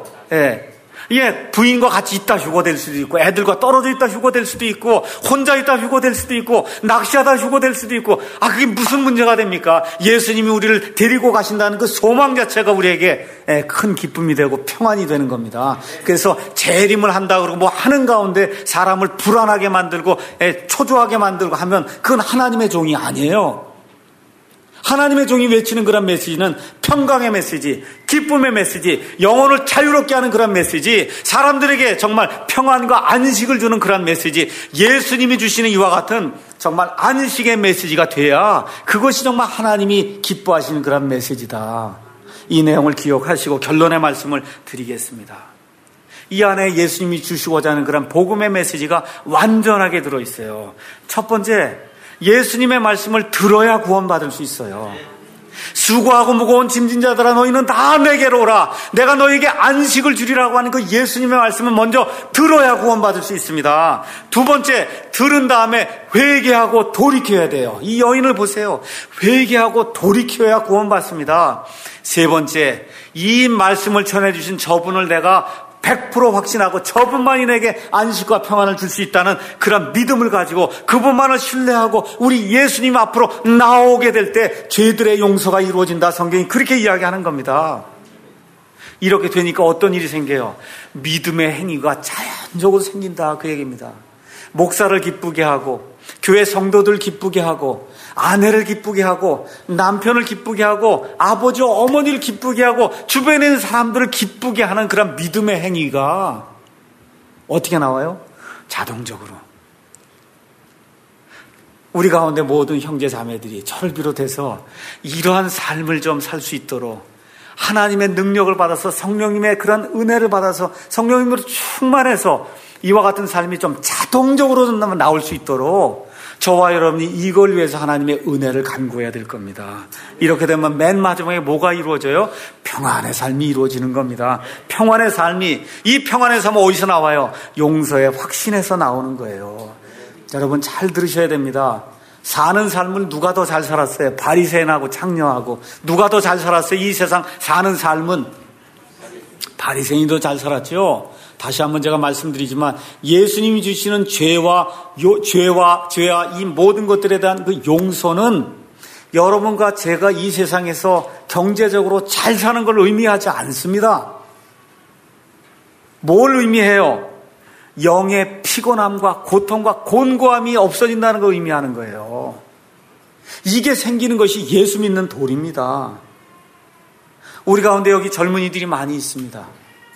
부인과 같이 있다 휴거될 수도 있고, 애들과 떨어져 있다 휴거될 수도 있고, 혼자 있다 휴거될 수도 있고, 낚시하다 휴거될 수도 있고, 그게 무슨 문제가 됩니까? 예수님이 우리를 데리고 가신다는 그 소망 자체가 우리에게 큰 기쁨이 되고 평안이 되는 겁니다. 그래서 재림을 한다 그러고 뭐 하는 가운데 사람을 불안하게 만들고 초조하게 만들고 하면 그건 하나님의 종이 아니에요. 하나님의 종이 외치는 그런 메시지는 평강의 메시지, 기쁨의 메시지, 영혼을 자유롭게 하는 그런 메시지, 사람들에게 정말 평안과 안식을 주는 그런 메시지, 예수님이 주시는 이와 같은 정말 안식의 메시지가 돼야 그것이 정말 하나님이 기뻐하시는 그런 메시지다. 이 내용을 기억하시고 결론의 말씀을 드리겠습니다. 이 안에 예수님이 주시고자 하는 그런 복음의 메시지가 완전하게 들어있어요. 첫 번째, 예수님의 말씀을 들어야 구원받을 수 있어요. 수고하고 무거운 짐진 자들아 너희는 다 내게로 오라. 내가 너희에게 안식을 주리라고 하는 그 예수님의 말씀은 먼저 들어야 구원받을 수 있습니다. 두 번째, 들은 다음에 회개하고 돌이켜야 돼요. 이 여인을 보세요. 회개하고 돌이켜야 구원받습니다. 세 번째, 이 말씀을 전해주신 저분을 내가 100% 확신하고 저분만이 내게 안식과 평안을 줄 수 있다는 그런 믿음을 가지고 그분만을 신뢰하고 우리 예수님 앞으로 나오게 될 때 죄들의 용서가 이루어진다. 성경이 그렇게 이야기하는 겁니다. 이렇게 되니까 어떤 일이 생겨요? 믿음의 행위가 자연적으로 생긴다, 그 얘기입니다. 목사를 기쁘게 하고, 교회 성도들 기쁘게 하고, 아내를 기쁘게 하고, 남편을 기쁘게 하고, 아버지와 어머니를 기쁘게 하고, 주변에 있는 사람들을 기쁘게 하는 그런 믿음의 행위가 어떻게 나와요? 자동적으로. 우리 가운데 모든 형제 자매들이 저를 비롯해서 이러한 삶을 좀 살 수 있도록 하나님의 능력을 받아서 성령님의 그런 은혜를 받아서 성령님으로 충만해서 이와 같은 삶이 좀 자동적으로 나올 수 있도록 저와 여러분이 이걸 위해서 하나님의 은혜를 간구해야 될 겁니다. 이렇게 되면 맨 마지막에 뭐가 이루어져요? 평안의 삶이 이루어지는 겁니다. 평안의 삶이, 이 평안의 삶은 어디서 나와요? 용서의 확신에서 나오는 거예요. 여러분 잘 들으셔야 됩니다. 사는 삶을 누가 더 잘 살았어요? 바리새인하고 창녀하고 누가 더 잘 살았어요? 이 세상 사는 삶은 바리새인이 더 잘 살았죠. 다시 한번 제가 말씀드리지만 예수님이 주시는 죄와 이 모든 것들에 대한 그 용서는 여러분과 제가 이 세상에서 경제적으로 잘 사는 걸 의미하지 않습니다. 뭘 의미해요? 영의 피곤함과 고통과 곤고함이 없어진다는 걸 의미하는 거예요. 이게 생기는 것이 예수 믿는 도리입니다. 우리 가운데 여기 젊은이들이 많이 있습니다.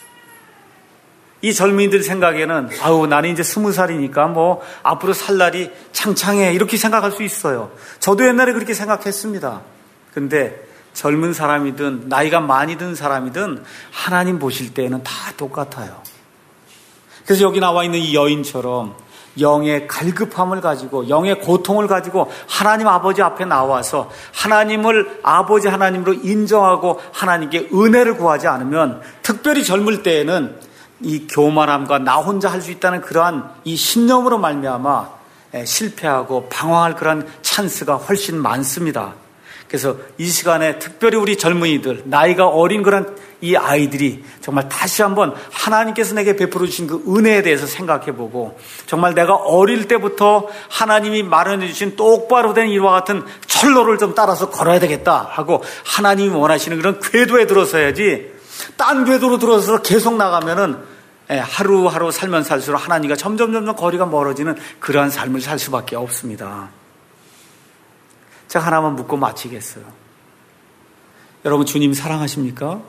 이 젊은이들 생각에는 나는 이제 20살이니까 뭐 앞으로 살 날이 창창해 이렇게 생각할 수 있어요. 저도 옛날에 그렇게 생각했습니다. 근데 젊은 사람이든 나이가 많이 든 사람이든 하나님 보실 때에는 다 똑같아요. 그래서 여기 나와 있는 이 여인처럼 영의 갈급함을 가지고 영의 고통을 가지고 하나님 아버지 앞에 나와서 하나님을 아버지 하나님으로 인정하고 하나님께 은혜를 구하지 않으면, 특별히 젊을 때에는 이 교만함과 나 혼자 할 수 있다는 그러한 이 신념으로 말미암아 실패하고 방황할 그런 찬스가 훨씬 많습니다. 그래서 이 시간에 특별히 우리 젊은이들, 나이가 어린 그런 이 아이들이 정말 다시 한번 하나님께서 내게 베풀어 주신 그 은혜에 대해서 생각해보고, 정말 내가 어릴 때부터 하나님이 마련해 주신 똑바로 된 이와 같은 철로를 좀 따라서 걸어야 되겠다 하고 하나님이 원하시는 그런 궤도에 들어서야지, 딴 궤도로 들어서 계속 나가면은 하루하루 살면 살수록 하나님과 점점 거리가 멀어지는 그러한 삶을 살 수밖에 없습니다. 제가 하나만 묻고 마치겠어요. 여러분, 주님 사랑하십니까?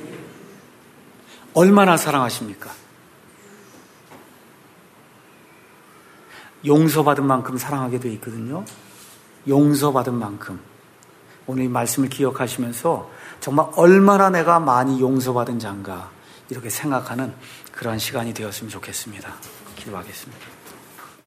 얼마나 사랑하십니까? 용서받은 만큼 사랑하게 되어 있거든요. 용서받은 만큼. 오늘 이 말씀을 기억하시면서 정말 얼마나 내가 많이 용서받은 자인가 이렇게 생각하는 그러한 시간이 되었으면 좋겠습니다. 기도하겠습니다.